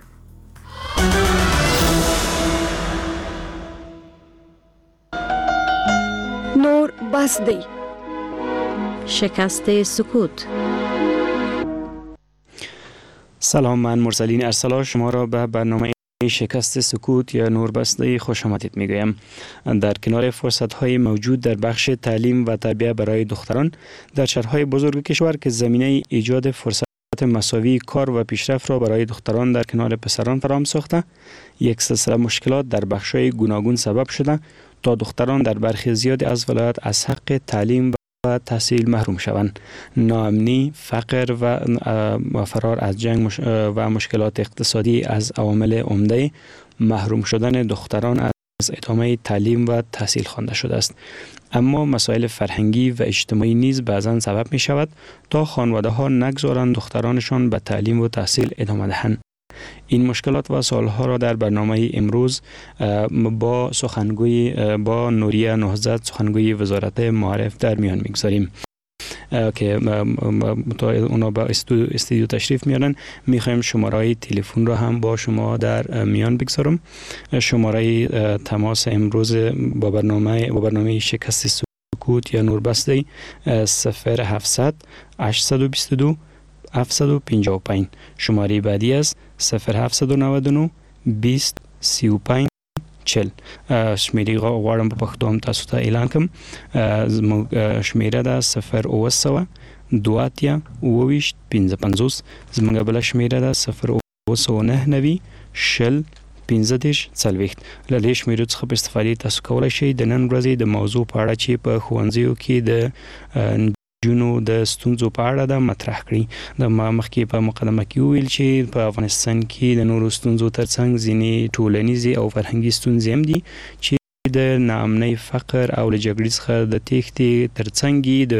نور بس دی. شکست سکوت. سلام، من مرسلین ارسلا شما را به برنامه شکست سکوت یا نوربسته خوش آمدید میگویم. در کنار فرصت‌های موجود در بخش تعلیم و تربیت برای دختران در شهرهای بزرگ کشور که زمینه ایجاد فرصت مساوی کار و پیشرفت را برای دختران در کنار پسران فراهم ساخته، یک سلسله مشکلات در بخش‌های گوناگون سبب شده تا دختران در برخی زیادی از ولایات از حق تعلیم و تحصیل محروم شوند. ناامنی، فقر و فرار از جنگ و مشکلات اقتصادی از عوامل عمده محروم شدن دختران از ادامه تعلیم و تحصیل خوانده شده است. اما مسائل فرهنگی و اجتماعی نیز بعضا سبب می شود تا خانواده ها نگذارند دخترانشان به تعلیم و تحصیل ادامه دهند. این مشکلات و سوالها را در برنامه امروز با سخنگوی با نوریه نهضت سخنگوی وزارت معارف در میان میگذاریم که تا اونا با استودیو تشریف میارن. میخوایم شماره تلفن را هم با شما در میان بگذارم. شماره تماس امروز با برنامه با برنامه شکست سکوت یا نوربسته صفر هفتصد هشتصد و بیست و دو هفتصد و پنجاه و پنج. شماره بعدی است صفر هفتصد و نود و نه بیست سی و پنج چل. شمیره غواړم په پښتو هم تاسو ته اعلان کوم. شمیره ده صفر اوه سوه دوه اتیا اوه ویشت پنځه پنځوس. زموږ بله شمیره ده صفر اوه سوه نهه نوي شل پنځه دېرش څلوېښت. له دې شمیرو څخه په استفادې تاسو کولی شئ د نن ورځې د موضوع په اړه چې په ښوونځیو کې د جنو د ستونزو په اړه د مطرح کړي. د ما مخکې په مقدمه کې ویل چې په افغانستان کې د نورو ستونزو ترڅنګ ځینې ټولنیزې او فرهنګي ستونزې هم دي چې د ناامنۍ فقر او له جګړې څخه د تېښتې ترڅنګ د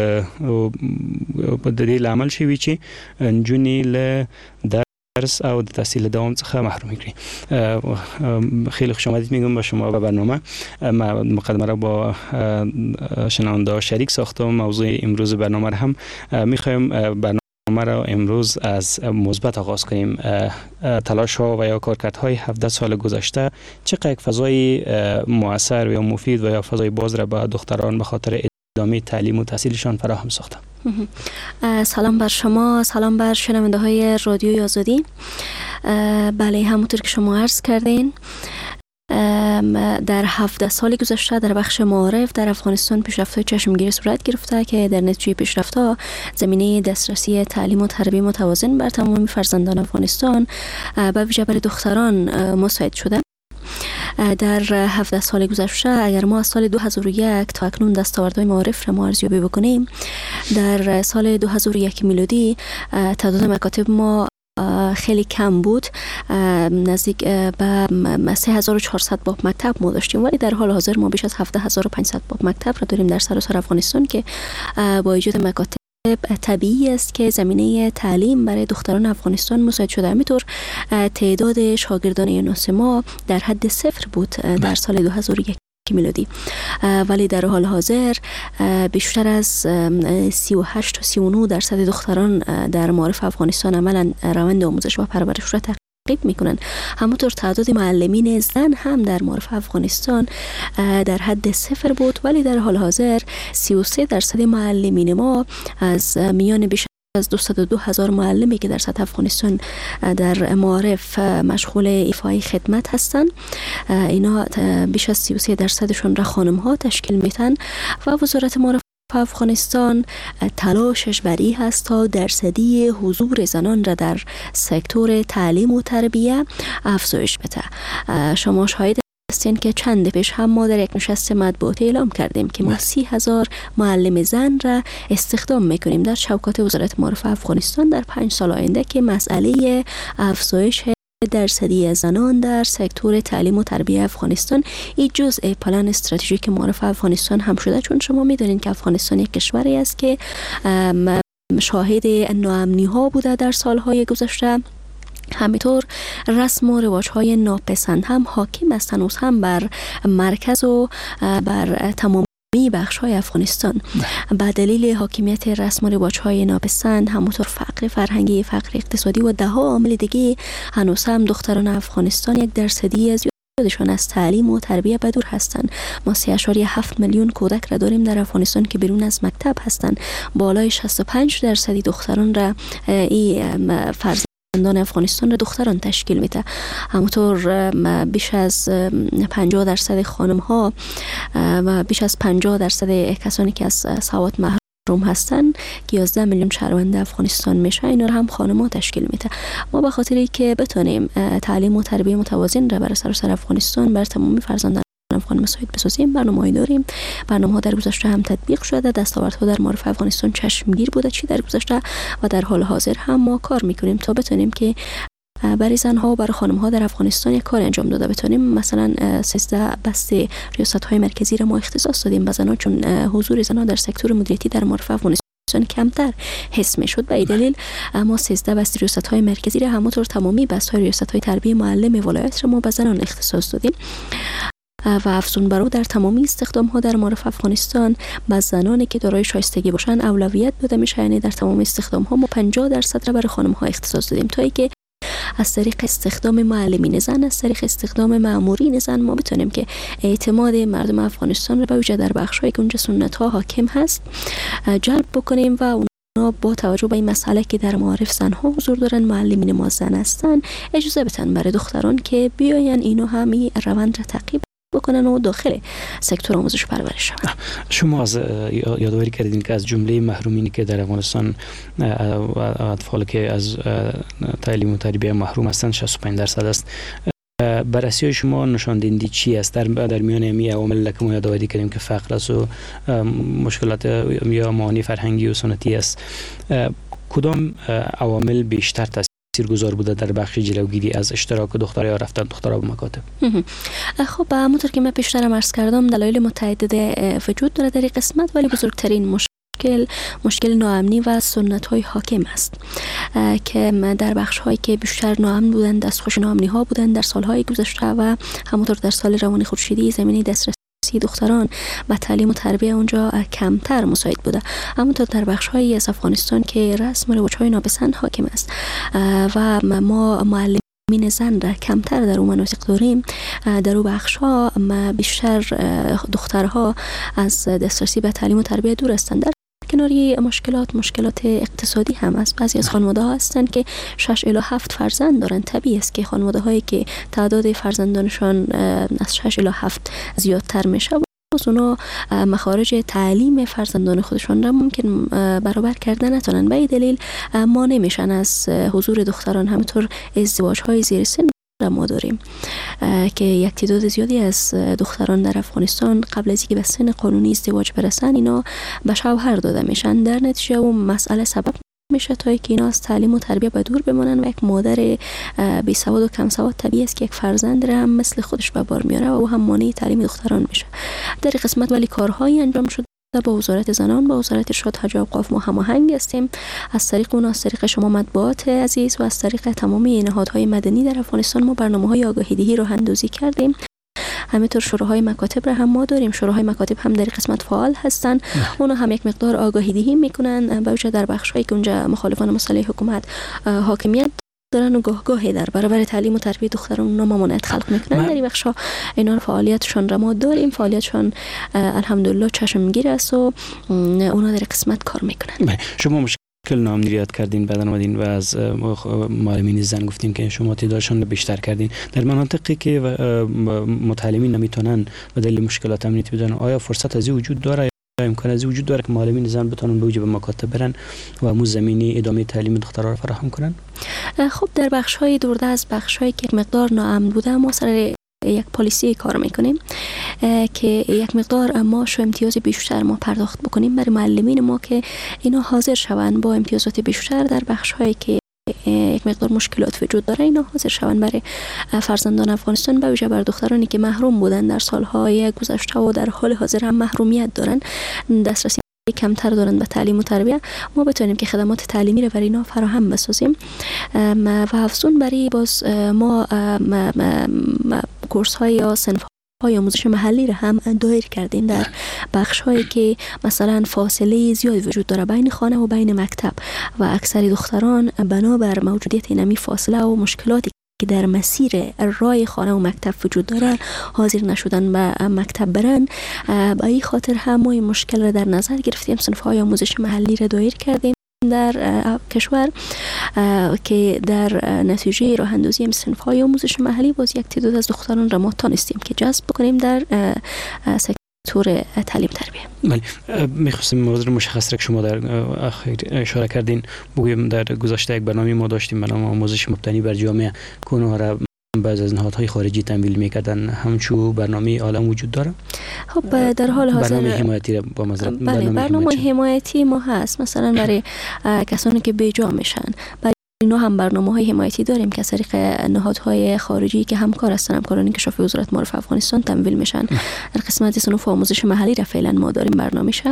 د دې لامل شوی چې نجونې له درس او د تحصیل دوام څخه محروم کړي. خیلی خوش آمدید میگم با شما به برنامه. مقدمه را با شنونده شریک ساختم. موضوع امروز برنامه را هم میخوایم برنامه ما را امروز از مثبت آغاز کنیم. تلاش ها و یا کارکردهای هفده سال گذشته چقدر فضای مؤثر و یا مفید و یا فضای باز را به دختران به خاطر ادامه تعلیم و تحصیلشان فراهم ساخته. سلام بر شما، سلام بر شنونده های رادیوی آزادی. بله، همونطور که شما عرض کردین در هفده سال گذشته در بخش معارف در افغانستان پیشرفت‌های چشمگیری صورت گرفته که در نتیجه پیشرفت‌ها زمینه دسترسی تعلیم و تربیت متوازن بر تمامی فرزندان افغانستان به ویژه برای دختران مساعد شده. در هفده سال گذشته اگر ما از سال دو هزار و یک تا اکنون دستاوردهای معارف را ما ارزیابی بکنیم، در سال دو هزار و یک میلادی تعداد مکاتب ما خیلی کم بود، نزدیک به سه هزار و چهارصد باب مکتب ما داشتیم، ولی در حال حاضر ما بیش از هفده هزار و پانصد باب مکتب را داریم در سراسر افغانستان که با ایجاد مکاتب طبیعی است که زمینه تعلیم برای دختران افغانستان مساعد شده. همینطور تعداد شاگردان یونس ما در حد صفر بود در سال دو هزار و یک میلادی، ولی در حال حاضر بیشتر از سی و هشت تا سی و نه درصد دختران در معارف افغانستان عملا روند آموزش و پرورش را تعقیب میکنن. همونطور تعداد معلمین زن هم در معارف افغانستان در حد صفر بود، ولی در حال حاضر سی و سه درصد معلمین ما از میان بیش از دویست و دو هزار معلمی که در سطح افغانستان در معارف مشغول ایفای خدمت هستند، اینا بیش از سی و سه درصدشون را خانم ها تشکیل میتن و وزارت معارف افغانستان تلاشش بر این هست تا درصدی حضور زنان را در سکتور تعلیم و تربیت افزایش بده. شما شاهد هستین که چند پیش هم ما در یک نشست مطبوعاتی اعلام کردیم که ما سی هزار معلم زن را استخدام میکنیم در چوکات وزارت معارف افغانستان در پنج سال آینده که مسئله افزایش درصدی زنان در سکتور تعلیم و تربیت افغانستان این جزء پلان استراتژیک معارف افغانستان هم شده، چون شما میدونید که افغانستان یک کشوری است که شاهد ناامنی ها بوده در سالهای گذشته. همینطور رسم و رواج‌های ناپسند هم حاکم است هنوز هم بر مرکز و بر تمامی بخش‌های افغانستان. به دلیل حاکمیت رسم و رواج‌های ناپسند، همونطور فقر فرهنگی، فقر اقتصادی و ده ها عامل دیگه، هنوز هم دختران افغانستان یک درصدی از زیادشان از تعلیم و تربیت بدور هستند. ما سه اشاریه هفت میلیون کودک را داریم در افغانستان که بیرون از مکتب هستند. بالای شصت و پنج درصدی دختران را این فرض فرزندان افغانستان را دختران تشکیل میده. همونطور بیش از پنجاه درصد خانم ها و بیش از پنجاه درصد کسانی که از سواد محروم هستند که یازده میلیون شهروند افغانستان میشه، اینا را هم خانم‌ها تشکیل میده. ما به خاطر که بتونیم تعلیم و تربیت متوازن را برای سراسر افغانستان بر تمامی فرزندان افغان مساعد بسازیم، برنامه‌ای داریم. برنامه‌ها در گذشته هم تطبیق شده، دستاوردها در معارف افغانستان چشمگیر بوده چی در گذشته و در حال حاضر هم ما کار میکنیم تا بتونیم که برای زنها و برای خانم‌ها در افغانستان یک کار انجام داده بتونیم. مثلا سیزده بست ریاست‌های مرکزی را ما اختصاص دادیم به زنها، چون حضور زنها در سکتور مدیریتی در معارف افغانستان کمتر حس میشد. به این دلیل ما سیزده بست ریاست‌های مرکزی را همونطور تمامی بست‌های ریاست‌های تربیت معلم ولایت را ما به زنان اختصاص دادیم و افزون بر او در تمامی استخدام ها در معارف افغانستان با زنانی که دارای شایستگی باشن اولویت داده میشه. یعنی در تمام استخدام ها ما پنجاه درصد را برای خانم ها اختصاص دادیم تا اینکه از طریق استخدام معلمین زن، از طریق استخدام مامورین زن ما بتونیم که اعتماد مردم افغانستان را به ویژه در بخش‌هایی که اونجا سنت ها حاکم هست جلب بکنیم و اونا با توجه به این مسئله که در معارف زنها حضور دارن، معلمین ما زن هستن، اجازه بدن برای دختران که بیاین اینو هم این روند را تعقیب بکنن و داخل سکتور آموزش و پرورش شون. شما از یادآوری کردین که از جمله محرومینی که در افغانستان اطفال که از تعلیم و تربیت محروم هستند شصت و پنج درصد است. بررسی شما نشان دهنده چی است در در میان امی عوامل که ما یادآوری کردیم که فقر است و مشکلات یا معانی فرهنگی و سنتی است، کدام عوامل بیشتر تاثیرگذار بوده در بخش جلوگیری از اشتراک دخترها یا رفتن دخترها به مکاتب؟ خب همونطور که من پیشترم عرض کردم دلایل متعدد وجود داره در این قسمت، ولی بزرگترین مشکل مشکل ناامنی و سنت های حاکم است که در بخش هایی که بیشتر ناامن بودند، دستخوش ناامنی ها بودند در سالهای گذشته و همونطور در سال روان خورشیدی زمینه دسترسی دختران و تعلیم و تربیت اونجا کمتر مساعد بوده. همونطور در بخش هایی از افغانستان که رسم و رواج های ناپسند حاکم است و ما معلمین زن را کمتر در اون مناطق داریم، در اون بخش ها بیشتر دخترها از دسترسی به تعلیم و تربیت دور هستند. در کناری مشکلات مشکلات اقتصادی هم است. بعضی از خانواده ها هستند که شش الی هفت فرزند دارند. طبیعی است که خانواده هایی که تعداد فرزندانشان از شش الی هفت زیادتر میشه باز اونا مخارج تعلیم فرزندان خودشان را ممکن برابر کردن نتونن. به این دلیل مانع میشن از حضور دختران. همینطور ازدواج های زیر سن ما داریم که یک تعداد زیادی از دختران در افغانستان قبل از اینکه به سن قانونی ازدواج برسن اینا به شوهر داده میشن. در نتیجه اون مسئله سبب میشه تا اینکه اینا از تعلیم و تربیت به دور بمانن و یک مادر بی سواد و کم سواد طبیعی است که یک فرزند را هم مثل خودش به بار میاره و او هم مانع تعلیم دختران میشه. در این قسمت ولی کارهایی انجام شده با وزارت زنان، با وزارت ارشاد حج و اوقاف ما هماهنگ هستیم. از طریق اون از طریق شما مطبوعات عزیز و از طریق تمامی نهادهای مدنی در افغانستان ما برنامه‌های آگاهی‌دهی راه اندازی کردیم. همینطور شوراهای مکاتب را هم ما داریم. شوراهای مکاتب هم در قسمت فعال هستند. اونا هم یک مقدار آگاهی‌دهی میکنن با وجه در بخش‌هایی که اونجا مخالفان مسئله حکومت حاکمیت دارن و گاه گاهی در برابر تعلیم و تربیت دختران اونا ممانعت خلق میکنن. در این بخش‌ها اینا فعالیتشون را ما داریم. فعالیتشون الحمدلله چشمگیر است و اونا در قسمت کار میکنن. شما مشکل ناامنی یاد کردین، بعد اومدین و از معلمین زن گفتین که شما تعدادشون رو بیشتر کردین. در مناطقی که متعلمین نمیتونن به دلیل مشکلات امنیتی بدن، آیا فرصت از این وجود داره؟ امکان از وجود داره که معلمین زن بتونن به به مکاتب برن و مو زمینی ادامه تعلیم دخترها رو فراهم کنن؟ خب در بخش‌های دوردست، بخش‌هایی که مقدار ناامن بوده، ما سر یک پالیسی کار میکنیم که یک مقدار ما شو امتیاز بیشتر ما پرداخت بکنیم برای معلمین ما که اینا حاضر شوند با امتیازات بیشتر در بخش‌هایی که یک مقدار مشکلات وجود داره اینا حاضر شوند برای فرزندان افغانستان، به ویژه بر دخترانی که محروم بودن در سالهای گذشته و در حال حاضر هم محرومیت دارن، دسترسی کمتر دارن به تعلیم و تربیت، ما بتونیم که خدمات تعلیمی رو برای اینا فراهم بسازیم و افزون برای باز ما کورس های یا صنف های آموزش محلی رو هم دایر کردیم در بخش هایی که مثلا فاصله زیاد وجود داره بین خانه و بین مکتب و اکثر دختران بنابر موجودیت اینمی فاصله و مشکلاتی که در مسیر راه خانه و مکتب وجود داره حاضر نشدن به مکتب برن. با این خاطر هم ما این مشکل را در نظر گرفتیم، صنف‌های آموزش محلی را دایر کردیم در کشور که در نتیجه راه اندازی این صنف‌های آموزش محلی باز یک تعداد از دختران را ما تانستیم که جذب بکنیم در سکتور تعلیم تربیت. بله، می‌خواستم موضوع مشخص را که شما در اخیر اشاره کردین بگویم. در گذشته یک برنامه ما داشتیم به نام آموزش مبتنی بر جامعه که اونها را بعض از نهادهای خارجی تمویل می‌کردن. همچون برنامه عالم وجود داره؟ خب در حال حاضر برنامه حمایتی را با مزرعه برنامه, برنامه حمایتی ما هست، مثلا برای کسانی که بیجا میشن. اینا هم برنامه‌های حمایتی داریم که از طریق نهادهای خارجی که همکار هستن، همکارانی که شافی وزارت معارف افغانستان تمویل میشن. در قسمت صنوف آموزش محلی را فعلا ما داریم برنامه‌شه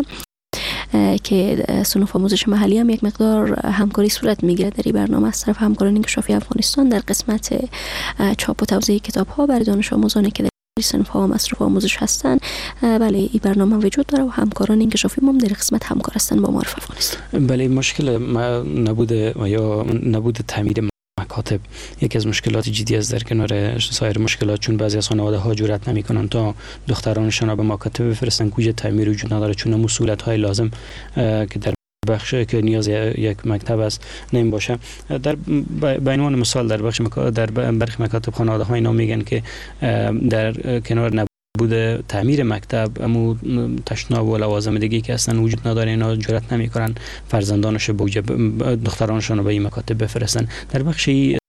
که صنوف آموزش محلی هم یک مقدار همکاری صورت میگیره در این برنامه از طرف همکارانی که شافی افغانستان در قسمت چاپ و توزیع کتاب‌ها برای دانش آموزانی که صنف‌ها مصرف آموزش هستن. بله این برنامه وجود داره و همکاران این کشافی ما در قسمت همکار هستن با معارف افغانستان. بله، مشکل نبود یا نبود تعمیر مکاتب یکی از مشکلات جدی است در کنار سایر مشکلات، چون بعضی از خانواده‌ها جرئت نمی‌کنن تا دخترانشون را به مکاتب بفرستن که تامیر وجود نداره، چون مسئولیت‌های لازم که در بخش که نیاز یک مکتب است نمی باشه. در به عنوان مثال در بخش مکا... در برخی مکاتب خانواده ها اینا میگن که در کنار نبود تعمیر مکتب امو تشناب و لوازم دیگه که اصلا وجود نداره، اینا جرئت نمیکنن فرزندانش بوجه دخترانشون رو به این مکاتب بفرستن. در بخش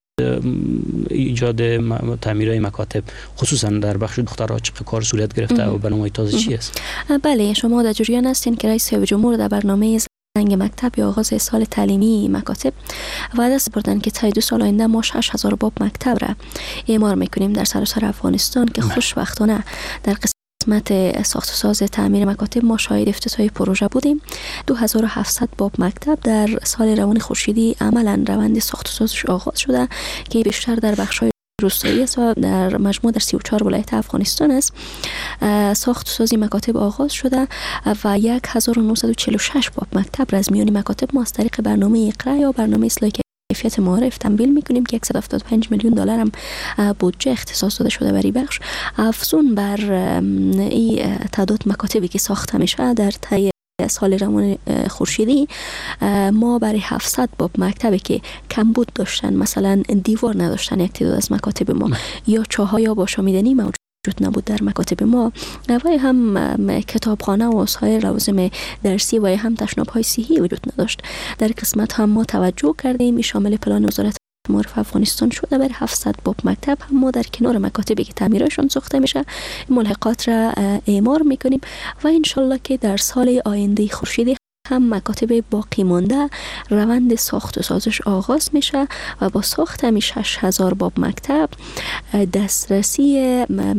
ایجاد تعمیرهای مکاتب خصوصا در بخش دخترها چه کار صورت گرفته و برنامه تازه چی است؟ بله، شما در جریان هستین که رئیس جمهور در برنامه مکتب یا آغاز سال تعلیمی مکاتب وعده سپردن که تا دو سال آینده ما شش هزار باب مکتب را اعمار میکنیم در سراسر افغانستان که خوشبختانه در قسمت ساخت و ساز تعمیر مکاتب ما شاهد افتتاح پروژه بودیم. دو هزار و هفتصد باب مکتب در سال روان خورشیدی عملا روند ساخت و سازش آغاز شده که بیشتر در بخش‌های روستایی است و در مجموع در سی و چهار ولایت افغانستان است. ساخت و سازی مکاتب آغاز شده و هزار و نهصد و چهل و شش باب مکتب را از میان مکاتب ما از طریق برنامه اقرا یا برنامه اصلاح کیفیت معارف تمویل میکنیم که صد و هفتاد و پنج میلیون دلار هم بودجه اختصاص داده شده برای بخش. افزون بر این تعداد مکاتبی که ساخته میشه در طی سال روان خورشیدی ما برای هفتصد باب مکتبی که کمبود داشتن، مثلا دیوار نداشتن یک تعداد از مکاتب ما یا چاهای یا باشامیدنی موجود نبود در مکاتب ما و هم کتابخانه و سایر لوازم درسی و هم تشناب‌های صحی وجود نداشت. در قسمت هم ما توجه کردیم، شامل پلان وزارت معارف افغانستان شده برای هفتصد باب مکتب هم ما در کنار مکاتبی که تعمیرشون ساخته میشه ملحقات را اعمار میکنیم و انشالله که در سال آینده خورشیدی هم مکاتب باقی مانده روند ساخت و سازش آغاز میشه و با ساخت همی شش هزار باب مکتب دسترسی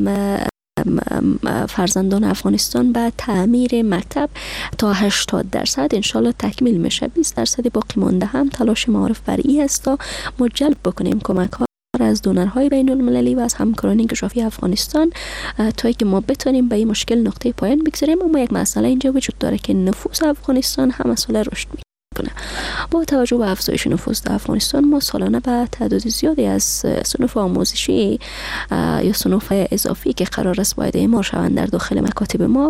فرزندان افغانستان به تعمیر مکتب تا هشتاد درصد انشالله تکمیل میشه. بیست درصد باقی مانده هم تلاش معارف بر این است تا ما جلب بکنیم کمک ها از دونرهای بین المللی و از همکاران انکشافی افغانستان تا اینکه ما بتونیم به این مشکل نقطه پایان بگذاریم. اما یک مسئله اینجا وجود داره که نفوس افغانستان هم مسئله رشد میکنه. با توجه به افزایش نفوس در افغانستان ما سالانه به تعداد زیادی از صنوف آموزشی یا صنوف اضافی که قرار است باید اعمار شوند در داخل مکاتب ما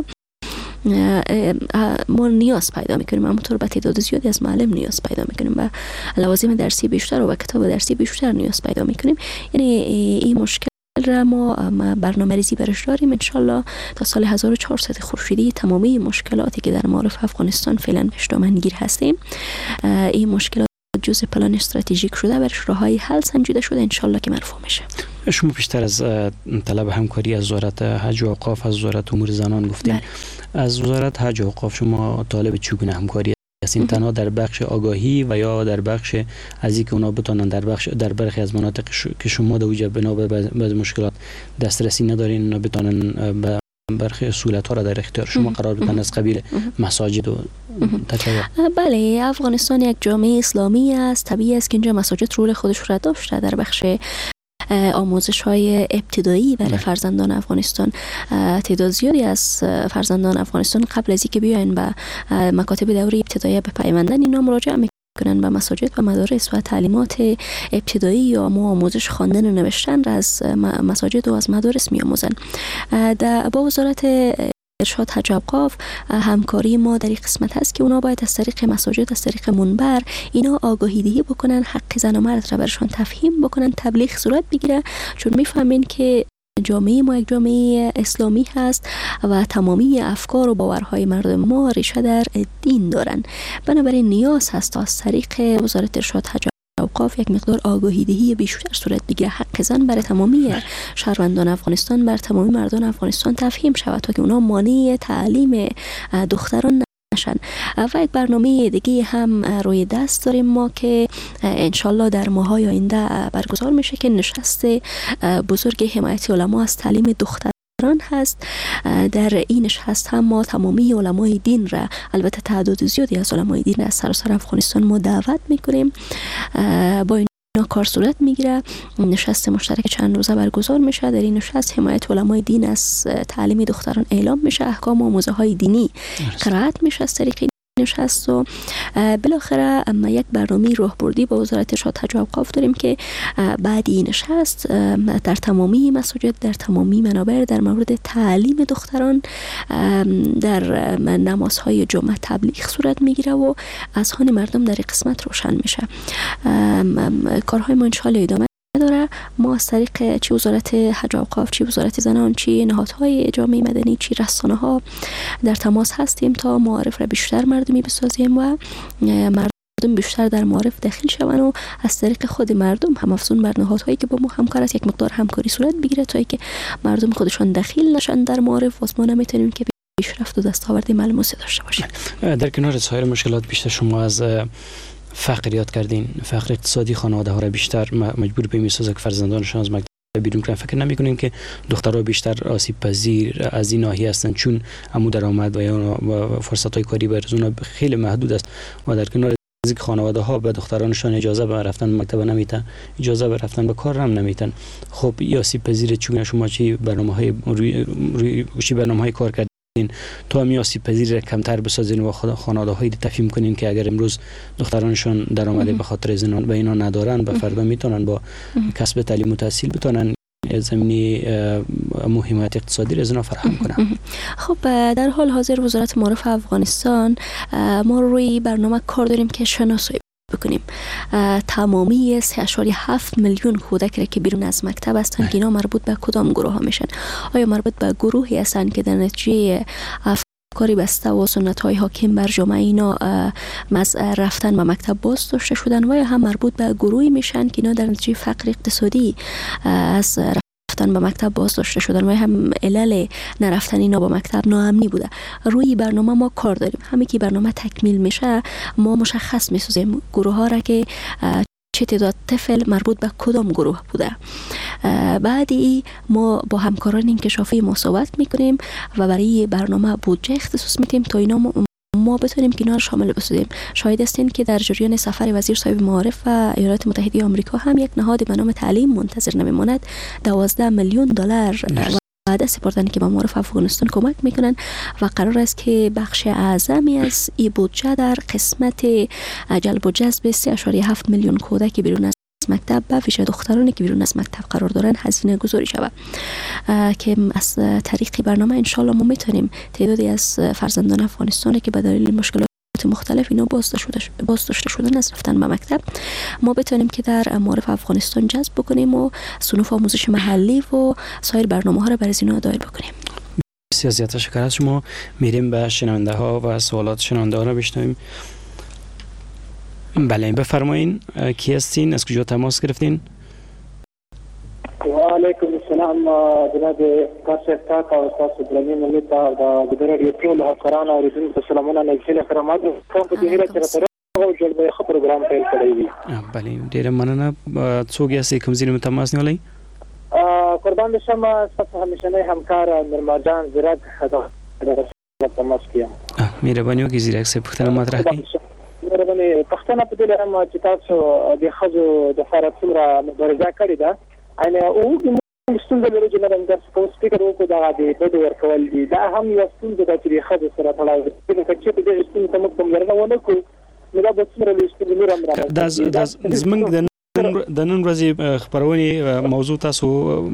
ما نیاز پیدا میکنیم. همونطور به تعداد زیادی از معلم نیاز پیدا میکنیم و لوازم درسی بیشتر و کتاب درسی بیشتر نیاز پیدا میکنیم. یعنی این مشکل را ما برنامه ریزی برش داریم. انشالله تا سال هزار و چهارصد خورشیدی تمامی مشکلاتی که در معارف افغانستان فعلا بهش دامنگیر هستیم این مشکلات جزء پلان استراتژیک شده برش راههای حل سنجیده شده انشالله که مرفوع میشه. شما بیشتر از طلب همکاری از وزارت حج و اوقاف، از وزارت امور زنان گفتین. از وزارت حج و اوقاف شما طالب چگونه همکاری هستین؟ تنها در بخش آگاهی و یا در بخش از اینکه اونا بتونن در بخش در برخی از مناطق که شما در وجه بنا به بعض مشکلات دسترسی ندارین اونا بتونن به برخی اصولت ها را در اختیار شما قرار بدن از قبیل مساجد و تشیع؟ بله، افغانستان یک جامعه اسلامی است. طبیعی است که اینجا مساجد رول خودش را داشته در بخش آموزش های ابتدایی برای فرزندان افغانستان. تعداد زیادی از فرزندان افغانستان قبل از اینکه بیاین به مکاتب دوره ابتدایی بپیوندن اینا مراجعه میکنن به مساجد و مدارس و تعلیمات ابتدایی یا ما آموزش خواندن و نوشتن را از مساجد و از مدارس میآموزن. با وزارت ارشاد حج و اوقاف همکاری ما در این قسمت هست که اونا باید از طریق مساجد، از طریق منبر اینا آگاهی دهی بکنن، حق زن و مرد را برشان تفهیم بکنن، تبلیغ صورت بگیره، چون میفهمین که جامعه ما یک جامعه اسلامی هست و تمامی افکار و باورهای مردم ما ریشه در دین دارن. بنابراین نیاز هست از طریق وزارت ارشاد حج اوقاف یک مقدار آگاهی دهی بیشتر صورت بگیره، حق زن برای تمامی شهروندان افغانستان، بر تمامی مردان افغانستان تفهیم شود تا که اونا مانع تعلیم دختران نشن. و یک برنامه دیگه هم روی دست داریم ما که انشالله در ماهای آینده برگزار میشه که نشست بزرگ حمایت علما از تعلیم دختران هست. در این نشست هم ما تمامی علمای دین را، البته تعداد زیادی از علمای دین را از سراسر افغانستان ما دعوت میکنیم. با این کار صورت میگیره. نشست مشترک چند روزه برگزار میشه. در این نشست حمایت علمای دین از تعلیم دختران اعلام میشه، احکام و موضوع های دینی قرائت میشه از طریق نشست و بالاخره اما یک برنامه راهبردی با وزارت ارشاد حج و اوقاف داریم که بعد این نشست در تمامی مساجد، در تمامی منابر در مورد تعلیم دختران در نمازهای جمعه تبلیغ صورت میگیره و اذهان مردم در قسمت روشن میشه. کارهای ما انشاءالله ادامه داره. ما از طریق چی وزارت حج و اوقاف، چی وزارت زنان، چی نهادهای جامعه مدنی، چی رسانه ها در تماس هستیم تا معارف را بیشتر مردمی بسازیم و مردم بیشتر در معارف داخل شوند و از طریق خود مردم هم افزون بر نهادهایی که با ما همکار است یک مقدار همکاری صورت بگیره تا اینکه مردم خودشان داخل نشن در معارف. واسه ما نمیتونیم که پیشرفت و دستاورد ملموس داشته باشیم. در کنار سایر مشکلات بیشتر شما از فقر یاد کردین، فقر اقتصادی خانواده ها را بیشتر مجبور به میسازه که فرزندانشان از مکتب بیرون کنن. فکر نمی کنین که دخترها بیشتر آسیب پذیر از این ناحیه هستند چون عمو درآمد و یا فرصت های کاری برزون خیلی محدود است و در کنار از اینکه خانواده ها به دخترانشان اجازه به رفتن مکتب نمیتن، اجازه به رفتن به کار هم نمیتن. خب این آسیب پذیر چون شما چی برنامه‌های روی روی چی برنامه‌های کار کردین تا می آسیب پذیر را کمتر بسازین و خانواده‌های تفهیم کنین که اگر امروز دخترانشان درآمد به خاطر زنان به اینا ندارن به فردا میتونن با کسب تعلیم و تحصیل بتونن زمینی مهمات اقتصادی را از اینا فراهم کنن. خب در حال حاضر وزارت معارف افغانستان ما روی برنامه کار داریم که شناسایی بکنیم تمامی سه اشاری هفت میلیون کودک را که بیرون از مکتب هستند که اینا مربوط به کدام گروه ها میشن. آیا مربوط به گروهی هستند که در نتیجه افکاری بسته و سنت های حاکم بر جامعه اینا مز رفتن به مکتب باز داشته شدن و یا هم مربوط به گروهی میشن که اینا در نتیجه فقر اقتصادی از رفتن به مکتب باز داشته شدن و هم علل نرفتن اینا به مکتب ناامنی بوده. روی برنامه ما کار داریم. همین که برنامه تکمیل میشه ما مشخص میسازیم گروه ها را که چه تعداد طفل مربوط به کدام گروه بوده. بعدی ما با همکاران انکشافی ما صحبت میکنیم و برای برنامه بودجه اختصاص میدیم تا اینا ما بتونیم که اینا رو شامل بسازیم. شاهد هستین که در جریان سفر وزیر صاحب معارف و ایالات متحده آمریکا هم یک نهاد به نام تعلیم منتظر نمیماند دوازده میلیون دلار وعده سپردن که به معارف افغانستان کمک میکنن و قرار است که بخش اعظمی از این بودجه در قسمت جلب و جذب سه اشاریه هفت میلیون کودک بیرون از مکتب به ویژه دخترانی که بیرون از مکتب قرار دارن هزینه گذاری شود که از طریق برنامه انشالله ما میتونیم تعدادی از فرزندان افغانستان که به دلیل مشکلات مختلف اینا باز داشته شدن از رفتن به مکتب ما بتونیم که در معارف افغانستان جذب بکنیم و صنوف آموزش محلی و سایر برنامه ها را برای اینا دایر بکنیم. بسیار زیاد تشکر از شما. میریم به شنونده ها و سوالات شنونده ها را بشنویم. بله بفرمایین کی هستین؟ از کجا تماس گرفتین؟ و علیکم السلام جناب کاشف تاک او استاد درنی ملت او د رادیو ټول همکارانو اوریدونکو ته سلامونه نږدې خدمات کوم په دې هیله چې تر او جلبه خبر پروګرام پیل کړی وي. بله ډیر مننه. څوک یې کوم ځای تماس نیولای؟ قربان بشم تاسو همیشنی همکار نرمار جان زیرک د تماس کیم. مهرباني وکړئ زیرک صاحب پوښتنه مطرح کړئ. مهرباني پښتنه په دې لرم چې تاسو د خزو د فرات څومره مبارزه کړې ده انا او د ستونزې لري چې نن د سپیکر وکړو دا د بده ورکول دي دا هم یو ستونزه ده چې خزو سره تړاو لري چې په دې ستونزه موږ کوم ورنه ونه کو نو دا څومره لوي ستونزه نور هم راځي. دا زمنګ د د نن ورځې خبرونه موضوع تاسو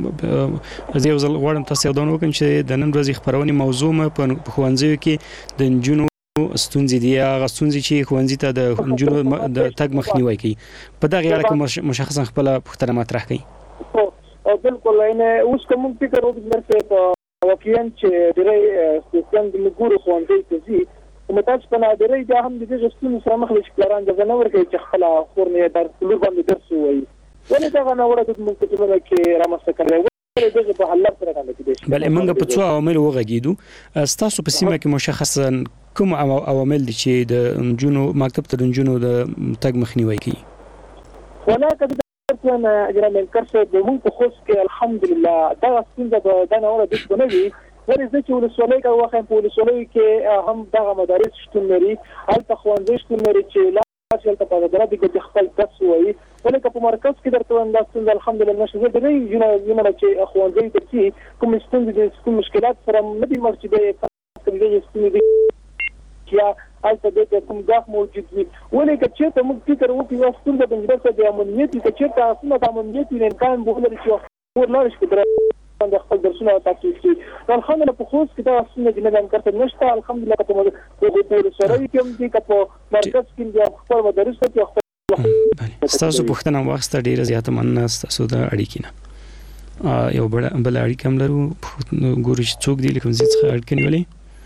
زه یو ځل غواړم تاسو یو دونه وکم چې د نن ورځې خبرونه موضوع م په خوانځي کې د جنونو ستونزې دي هغه ستونزې چې خوانځي ته د جنونو د تګ مخنیوي کوي په دغه اړه کې مشخصا خپل پوښتنه مطرح کوي. او بالکل نه اوس کوم فکر وکړم چې واقعا چې درې ستاسو د ګورو خوانځي ته زی کومه تاسو په نادرې دا هم د دې ستونزې سره مخ لږ پلان د نور کې چې خپل خورنه در لور باندې درس وایي ولې دا نه وړه د موږ ته کې رامسته کړو دغه په حل سره باندې دي. بل موږ په څو عوامل وغږیدو تاسو په سیمه کې مشخصا کوم عوامل دي چې د جنونو مکتب ته د جنونو د تګ مخنیوي کوي؟ ولکه انا اجرام الكرسي بمون خصوص کې الحمدلله دا څنګه د دنه ولا د بنوي ولې چې ولسوالۍ کا واخې په ولسوالۍ کې هم دغه مدارس شتون لري هل تخوانځي شتون لري چې لا چې ته په درته کې خپل تاسو وایي ولې په مرکز کې درته انداز الحمدلله نشه د دې جنو چې اخوانځي ته کوم ستونزې کوم مشکلات سره نه دي مرچې کوم دې ستونزې یا البته د کوم ځاخ موجود وي ولې چې ته موږ فکر وکړو چې ستونزه د مدرسې د امنیت چې تاسو نه د امنیت نه امکان به ولري چې ورلارش کې د خپل درسونه تاسو کې الحمدلله په خوست کې دا څنګه د نن کارته نشته الحمدلله په موږ په سره کې هم دي په مرکز کې د خپل مدرسې کې خپل تاسو پوښتنه واخسته ډیره زیاته مننه تاسو د اړیکې نه یو بل بل اړیکه هم لرو ګورو چې څوک دی کوم ځای څخه اړیکه نیولې.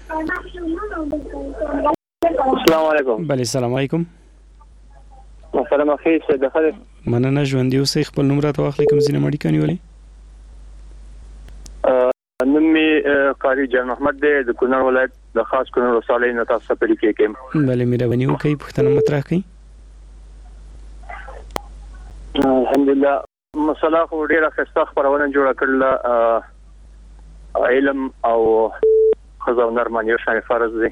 السلام علیکم. بله السلام علیکم. السلام علیکم د خیر مننه ژوند یو سې خپل نوم راته واخلې کوم ځینې مړی کني ولې نوم می قاری جان محمد د کونړ ولایت د خاص کونړ ولسوالۍ نه تاسو په لیکه کې بله مهرباني وکړئ پوښتنه مطرح کړئ. الحمدلله مسله خو ډیره ښه خبرونه جوړه کړل. علم او خزو نرمانی او شان فرض دي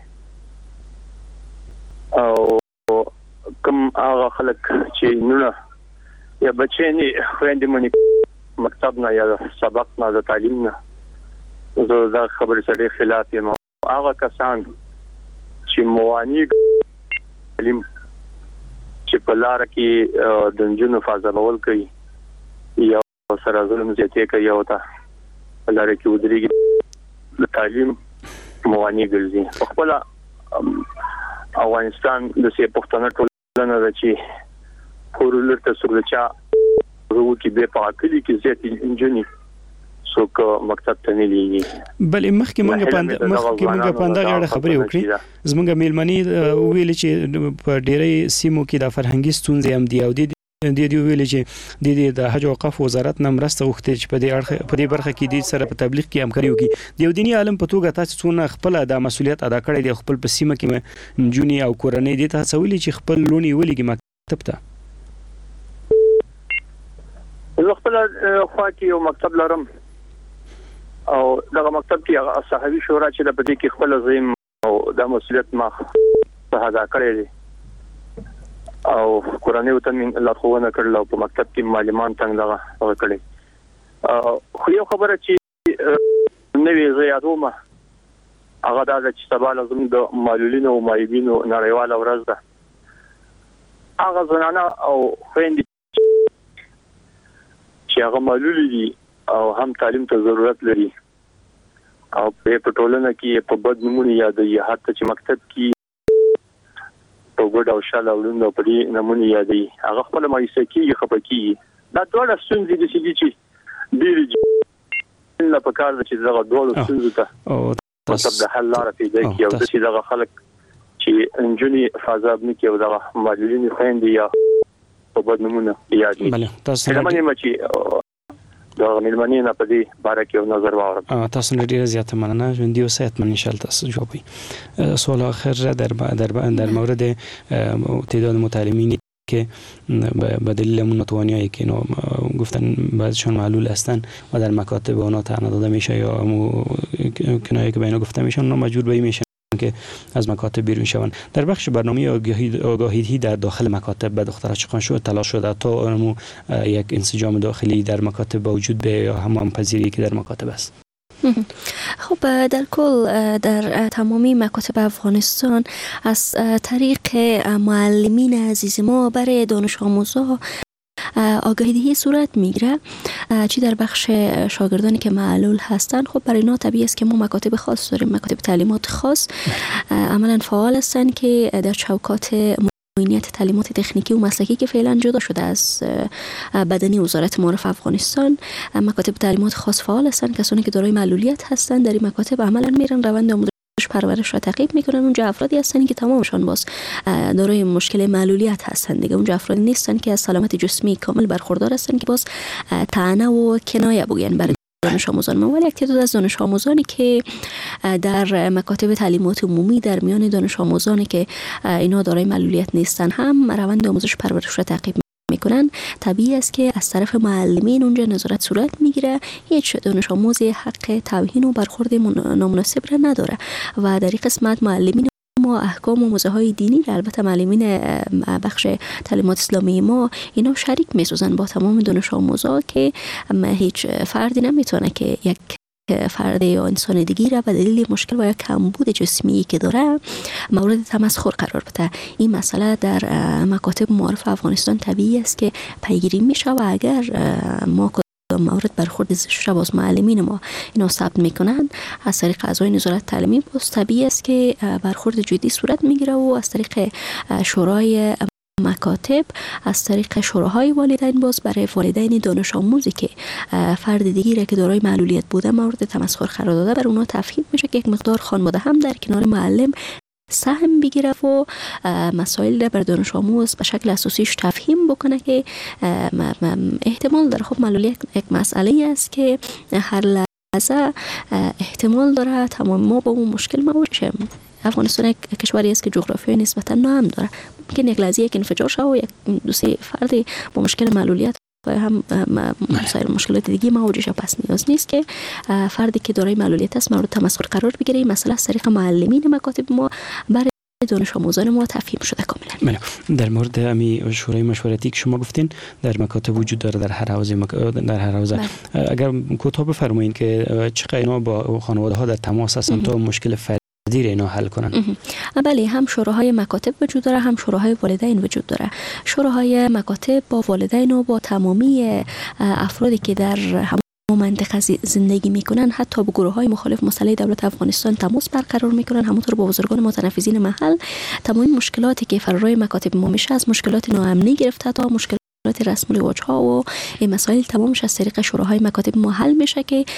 او کوم هغه خلک چې نونه یا بچینی خويندې مونږ مکتب نه یا سبق نه د تعلیم نه زه دا خبرې سره خلاف یم. هغه کسان چې موانی تعلیم چې په لار کې د جنونو فاضلول کوي یا سره ظلم زیاتې کوي او تا په لار کې ودرېږي د تعلیم موانی ګرځي. خپل افغانستان د سي پښتنه ټولنه د چې پورولر ته سورچا ورو کې به پاکلي کې زیاتې انجنی څوک مکتب ته نه لیږي. بل مخکې موږ پاند مخکې موږ پاند غړ خبرې وکړې زموږ میلمنې ویل چې په ډېرې سیمو کې د فرهنګي ستونزې هم دی او د دې دی ویل چې د دې د حج او اوقاف وزارت نه مرسته وغوښتې چې په دې اړه په دې برخه کې د سره په تبلیغ کې همکاري وکړي. د یو دیني عالم په توګه تاسو څونه خپل د مسولیت ادا کړی دی خپل په سیمه کې جونی او کورنۍ دي تاسو ویلي چې خپل لونی ولګي مکتب ته؟ زه خپل خوا کې یو مکتب لرم او دغه مکتب کې هغه صحابي شورا چې د پدې کې خپل زم او د مسولیت ما ادا کړی دی او قرآني وطن الله خوونه کړل او په مکتب کې معلمان څنګه دغه کړی. خو یو خبره چې نوې زیاتومه هغه دا چې سبا لازم د معلولینو او مایبینو نړیواله ورځ ده. هغه زنانه او خويندې چې هغه معلول دي او هم تعلیم ته ضرورت لري او په ټولنه کې په بد نمونه یادوي حتی چې مکتب کې په ګډ او شاله ولوند په دې نمونه یادوي هغه خپل مایسکی خپکی دا ټول ستونزې دي چې ډېری نه په کار چې دغه ډول ستونزې ته او تاسو د حل لار پیدا کیو چې دغه خلک چې انجنی فازاب نه کیو دغه معلولین خويندې یا په بد نمونه یادوي. بله تاسو دا مېلمنې نه په دې باره کې نظر واورم. تاسو ډېر زیاته مننه ژوندۍ اوسئ حتما ان شاء الله تاسو جواب وي. سوال آخر در در در مورد تعداد متعلمین که به دلیل ناتوانی‌هایی که اینا گفتن بعضیشون معلول هستن و در مکاتب اونا تعیین داده میشه یا کنایه که به اینا گفته میشن اونا مجبور به میشن که از مکاتب بیرون شوند. در بخش برنامه آگاهی آگاهی در داخل مکاتب به دخترها چقدر شد تلاش شده تا اونمو یک انسجام داخلی در مکاتب با وجود به یا هم پذیری که در مکاتب است. خب در کل در تمامی مکاتب افغانستان از طریق معلمین عزیز ما برای دانش آموزا آگاهی دهی صورت میگیره چی در بخش شاگردانی که معلول هستند. خب برای اینا طبیعی است که ما مکاتب خاص داریم، مکاتب تعلیمات خاص عملا فعال هستند که در چوکات معینیت تعلیمات تکنیکی و مسلکی که فعلا جدا شده از بدنی وزارت معارف افغانستان مکاتب تعلیمات خاص فعال هستند. کسانی که دارای معلولیت هستند در این مکاتب عملا میرن روند آموزش پرورش را تعقیب میکنن. اونجا افرادی هستن که تمامشان باز دارای مشکل معلولیت هستند دیگه. اونجا افرادی نیستن که از سلامت جسمی کامل برخوردار هستن که باز طعنه و کنایه بگوین برای دانش آموزان ما. ولی یک تعداد از دانش آموزانی که در مکاتب تعلیمات عمومی در میان دانش آموزانی که اینا دارای معلولیت نیستن هم روند آموزش پرورش را تعقیب میکنن طبیعی است که از طرف معلمین اونجا نظارت صورت میگیره. هیچ دانش آموزی حق توهین و برخورد نامناسب را نداره و در این قسمت معلمین ما احکام و موضوع های دینی را البته معلمین بخش تعلیمات اسلامی ما اینا شریک میسازن با تمام دانش آموزا که هیچ فردی نمیتونه که یک فرد یا انسان دیگی را به دلیل مشکل و یا کمبود جسمی که داره مورد تمسخر قرار بده. این مسئله در مکاتب معارف افغانستان طبیعی است که پیگیری میشه و اگر ما مورد برخورد زشت باز معلمین ما اینا ثبت میکنن از طریق اعضای نظارت تعلیمی باز طبیعی است که برخورد جدی صورت میگیره و از طریق شورای مکاتب از طریق شوراهای والدین باز برای والدین دانش آموزی که فرد دیگری را که دارای معلولیت بوده مورد تمسخر قرار داده بر اونها تفهیم میشه که یک مقدار خانواده هم در کنار معلم سهم بگیره و مسائل را بر دانش آموز به شکل اساسیش تفهیم بکنه که احتمال داره. خب معلولیت یک مسئله است که هر لحظه احتمال داره تمام ما با اون مشکل مواجه شیم. افغانستان یک کشوری است که جغرافیای نسبتا نرم داره. ممکن یک لحظه یک انفجار شه و یک دو سه فردی با مشکل معلولیت و هم مسائل مشکلات دیگه مواجه شه. پس نیاز نیست که فردی که دارای معلولیت است مورد تمسخر قرار بگیره. مثلا از طریق معلمین مکاتب ما برای دانش آموزان ما تفهیم شده کاملا. در مورد امی شورای مشورتی که شما گفتین در مکاتب وجود داره در هر حوزه مک... در هر حوزه اگر کوتاه بفرمایید که چقدر اینا با خانواده ها در تماس هستن تا مشکل فردی اینا حل کنن؟ بله، هم شوراهای مکاتب وجود داره، هم شوراهای والدین وجود داره. شوراهای مکاتب با والدین و با تمامی افرادی که در هم منطقه زندگی میکنن، حتی با گروه های مخالف مسئله دولت افغانستان تماس برقرار میکنن، همونطور با بزرگان متنفذین محل. تمامی مشکلاتی که فرارای مکاتب ما میشه، از مشکلات ناامنی گرفته تا مشکلات رسم و رواج ها و این مسائل تمامش از طریق شوراهای مکاتب ما حل میشه که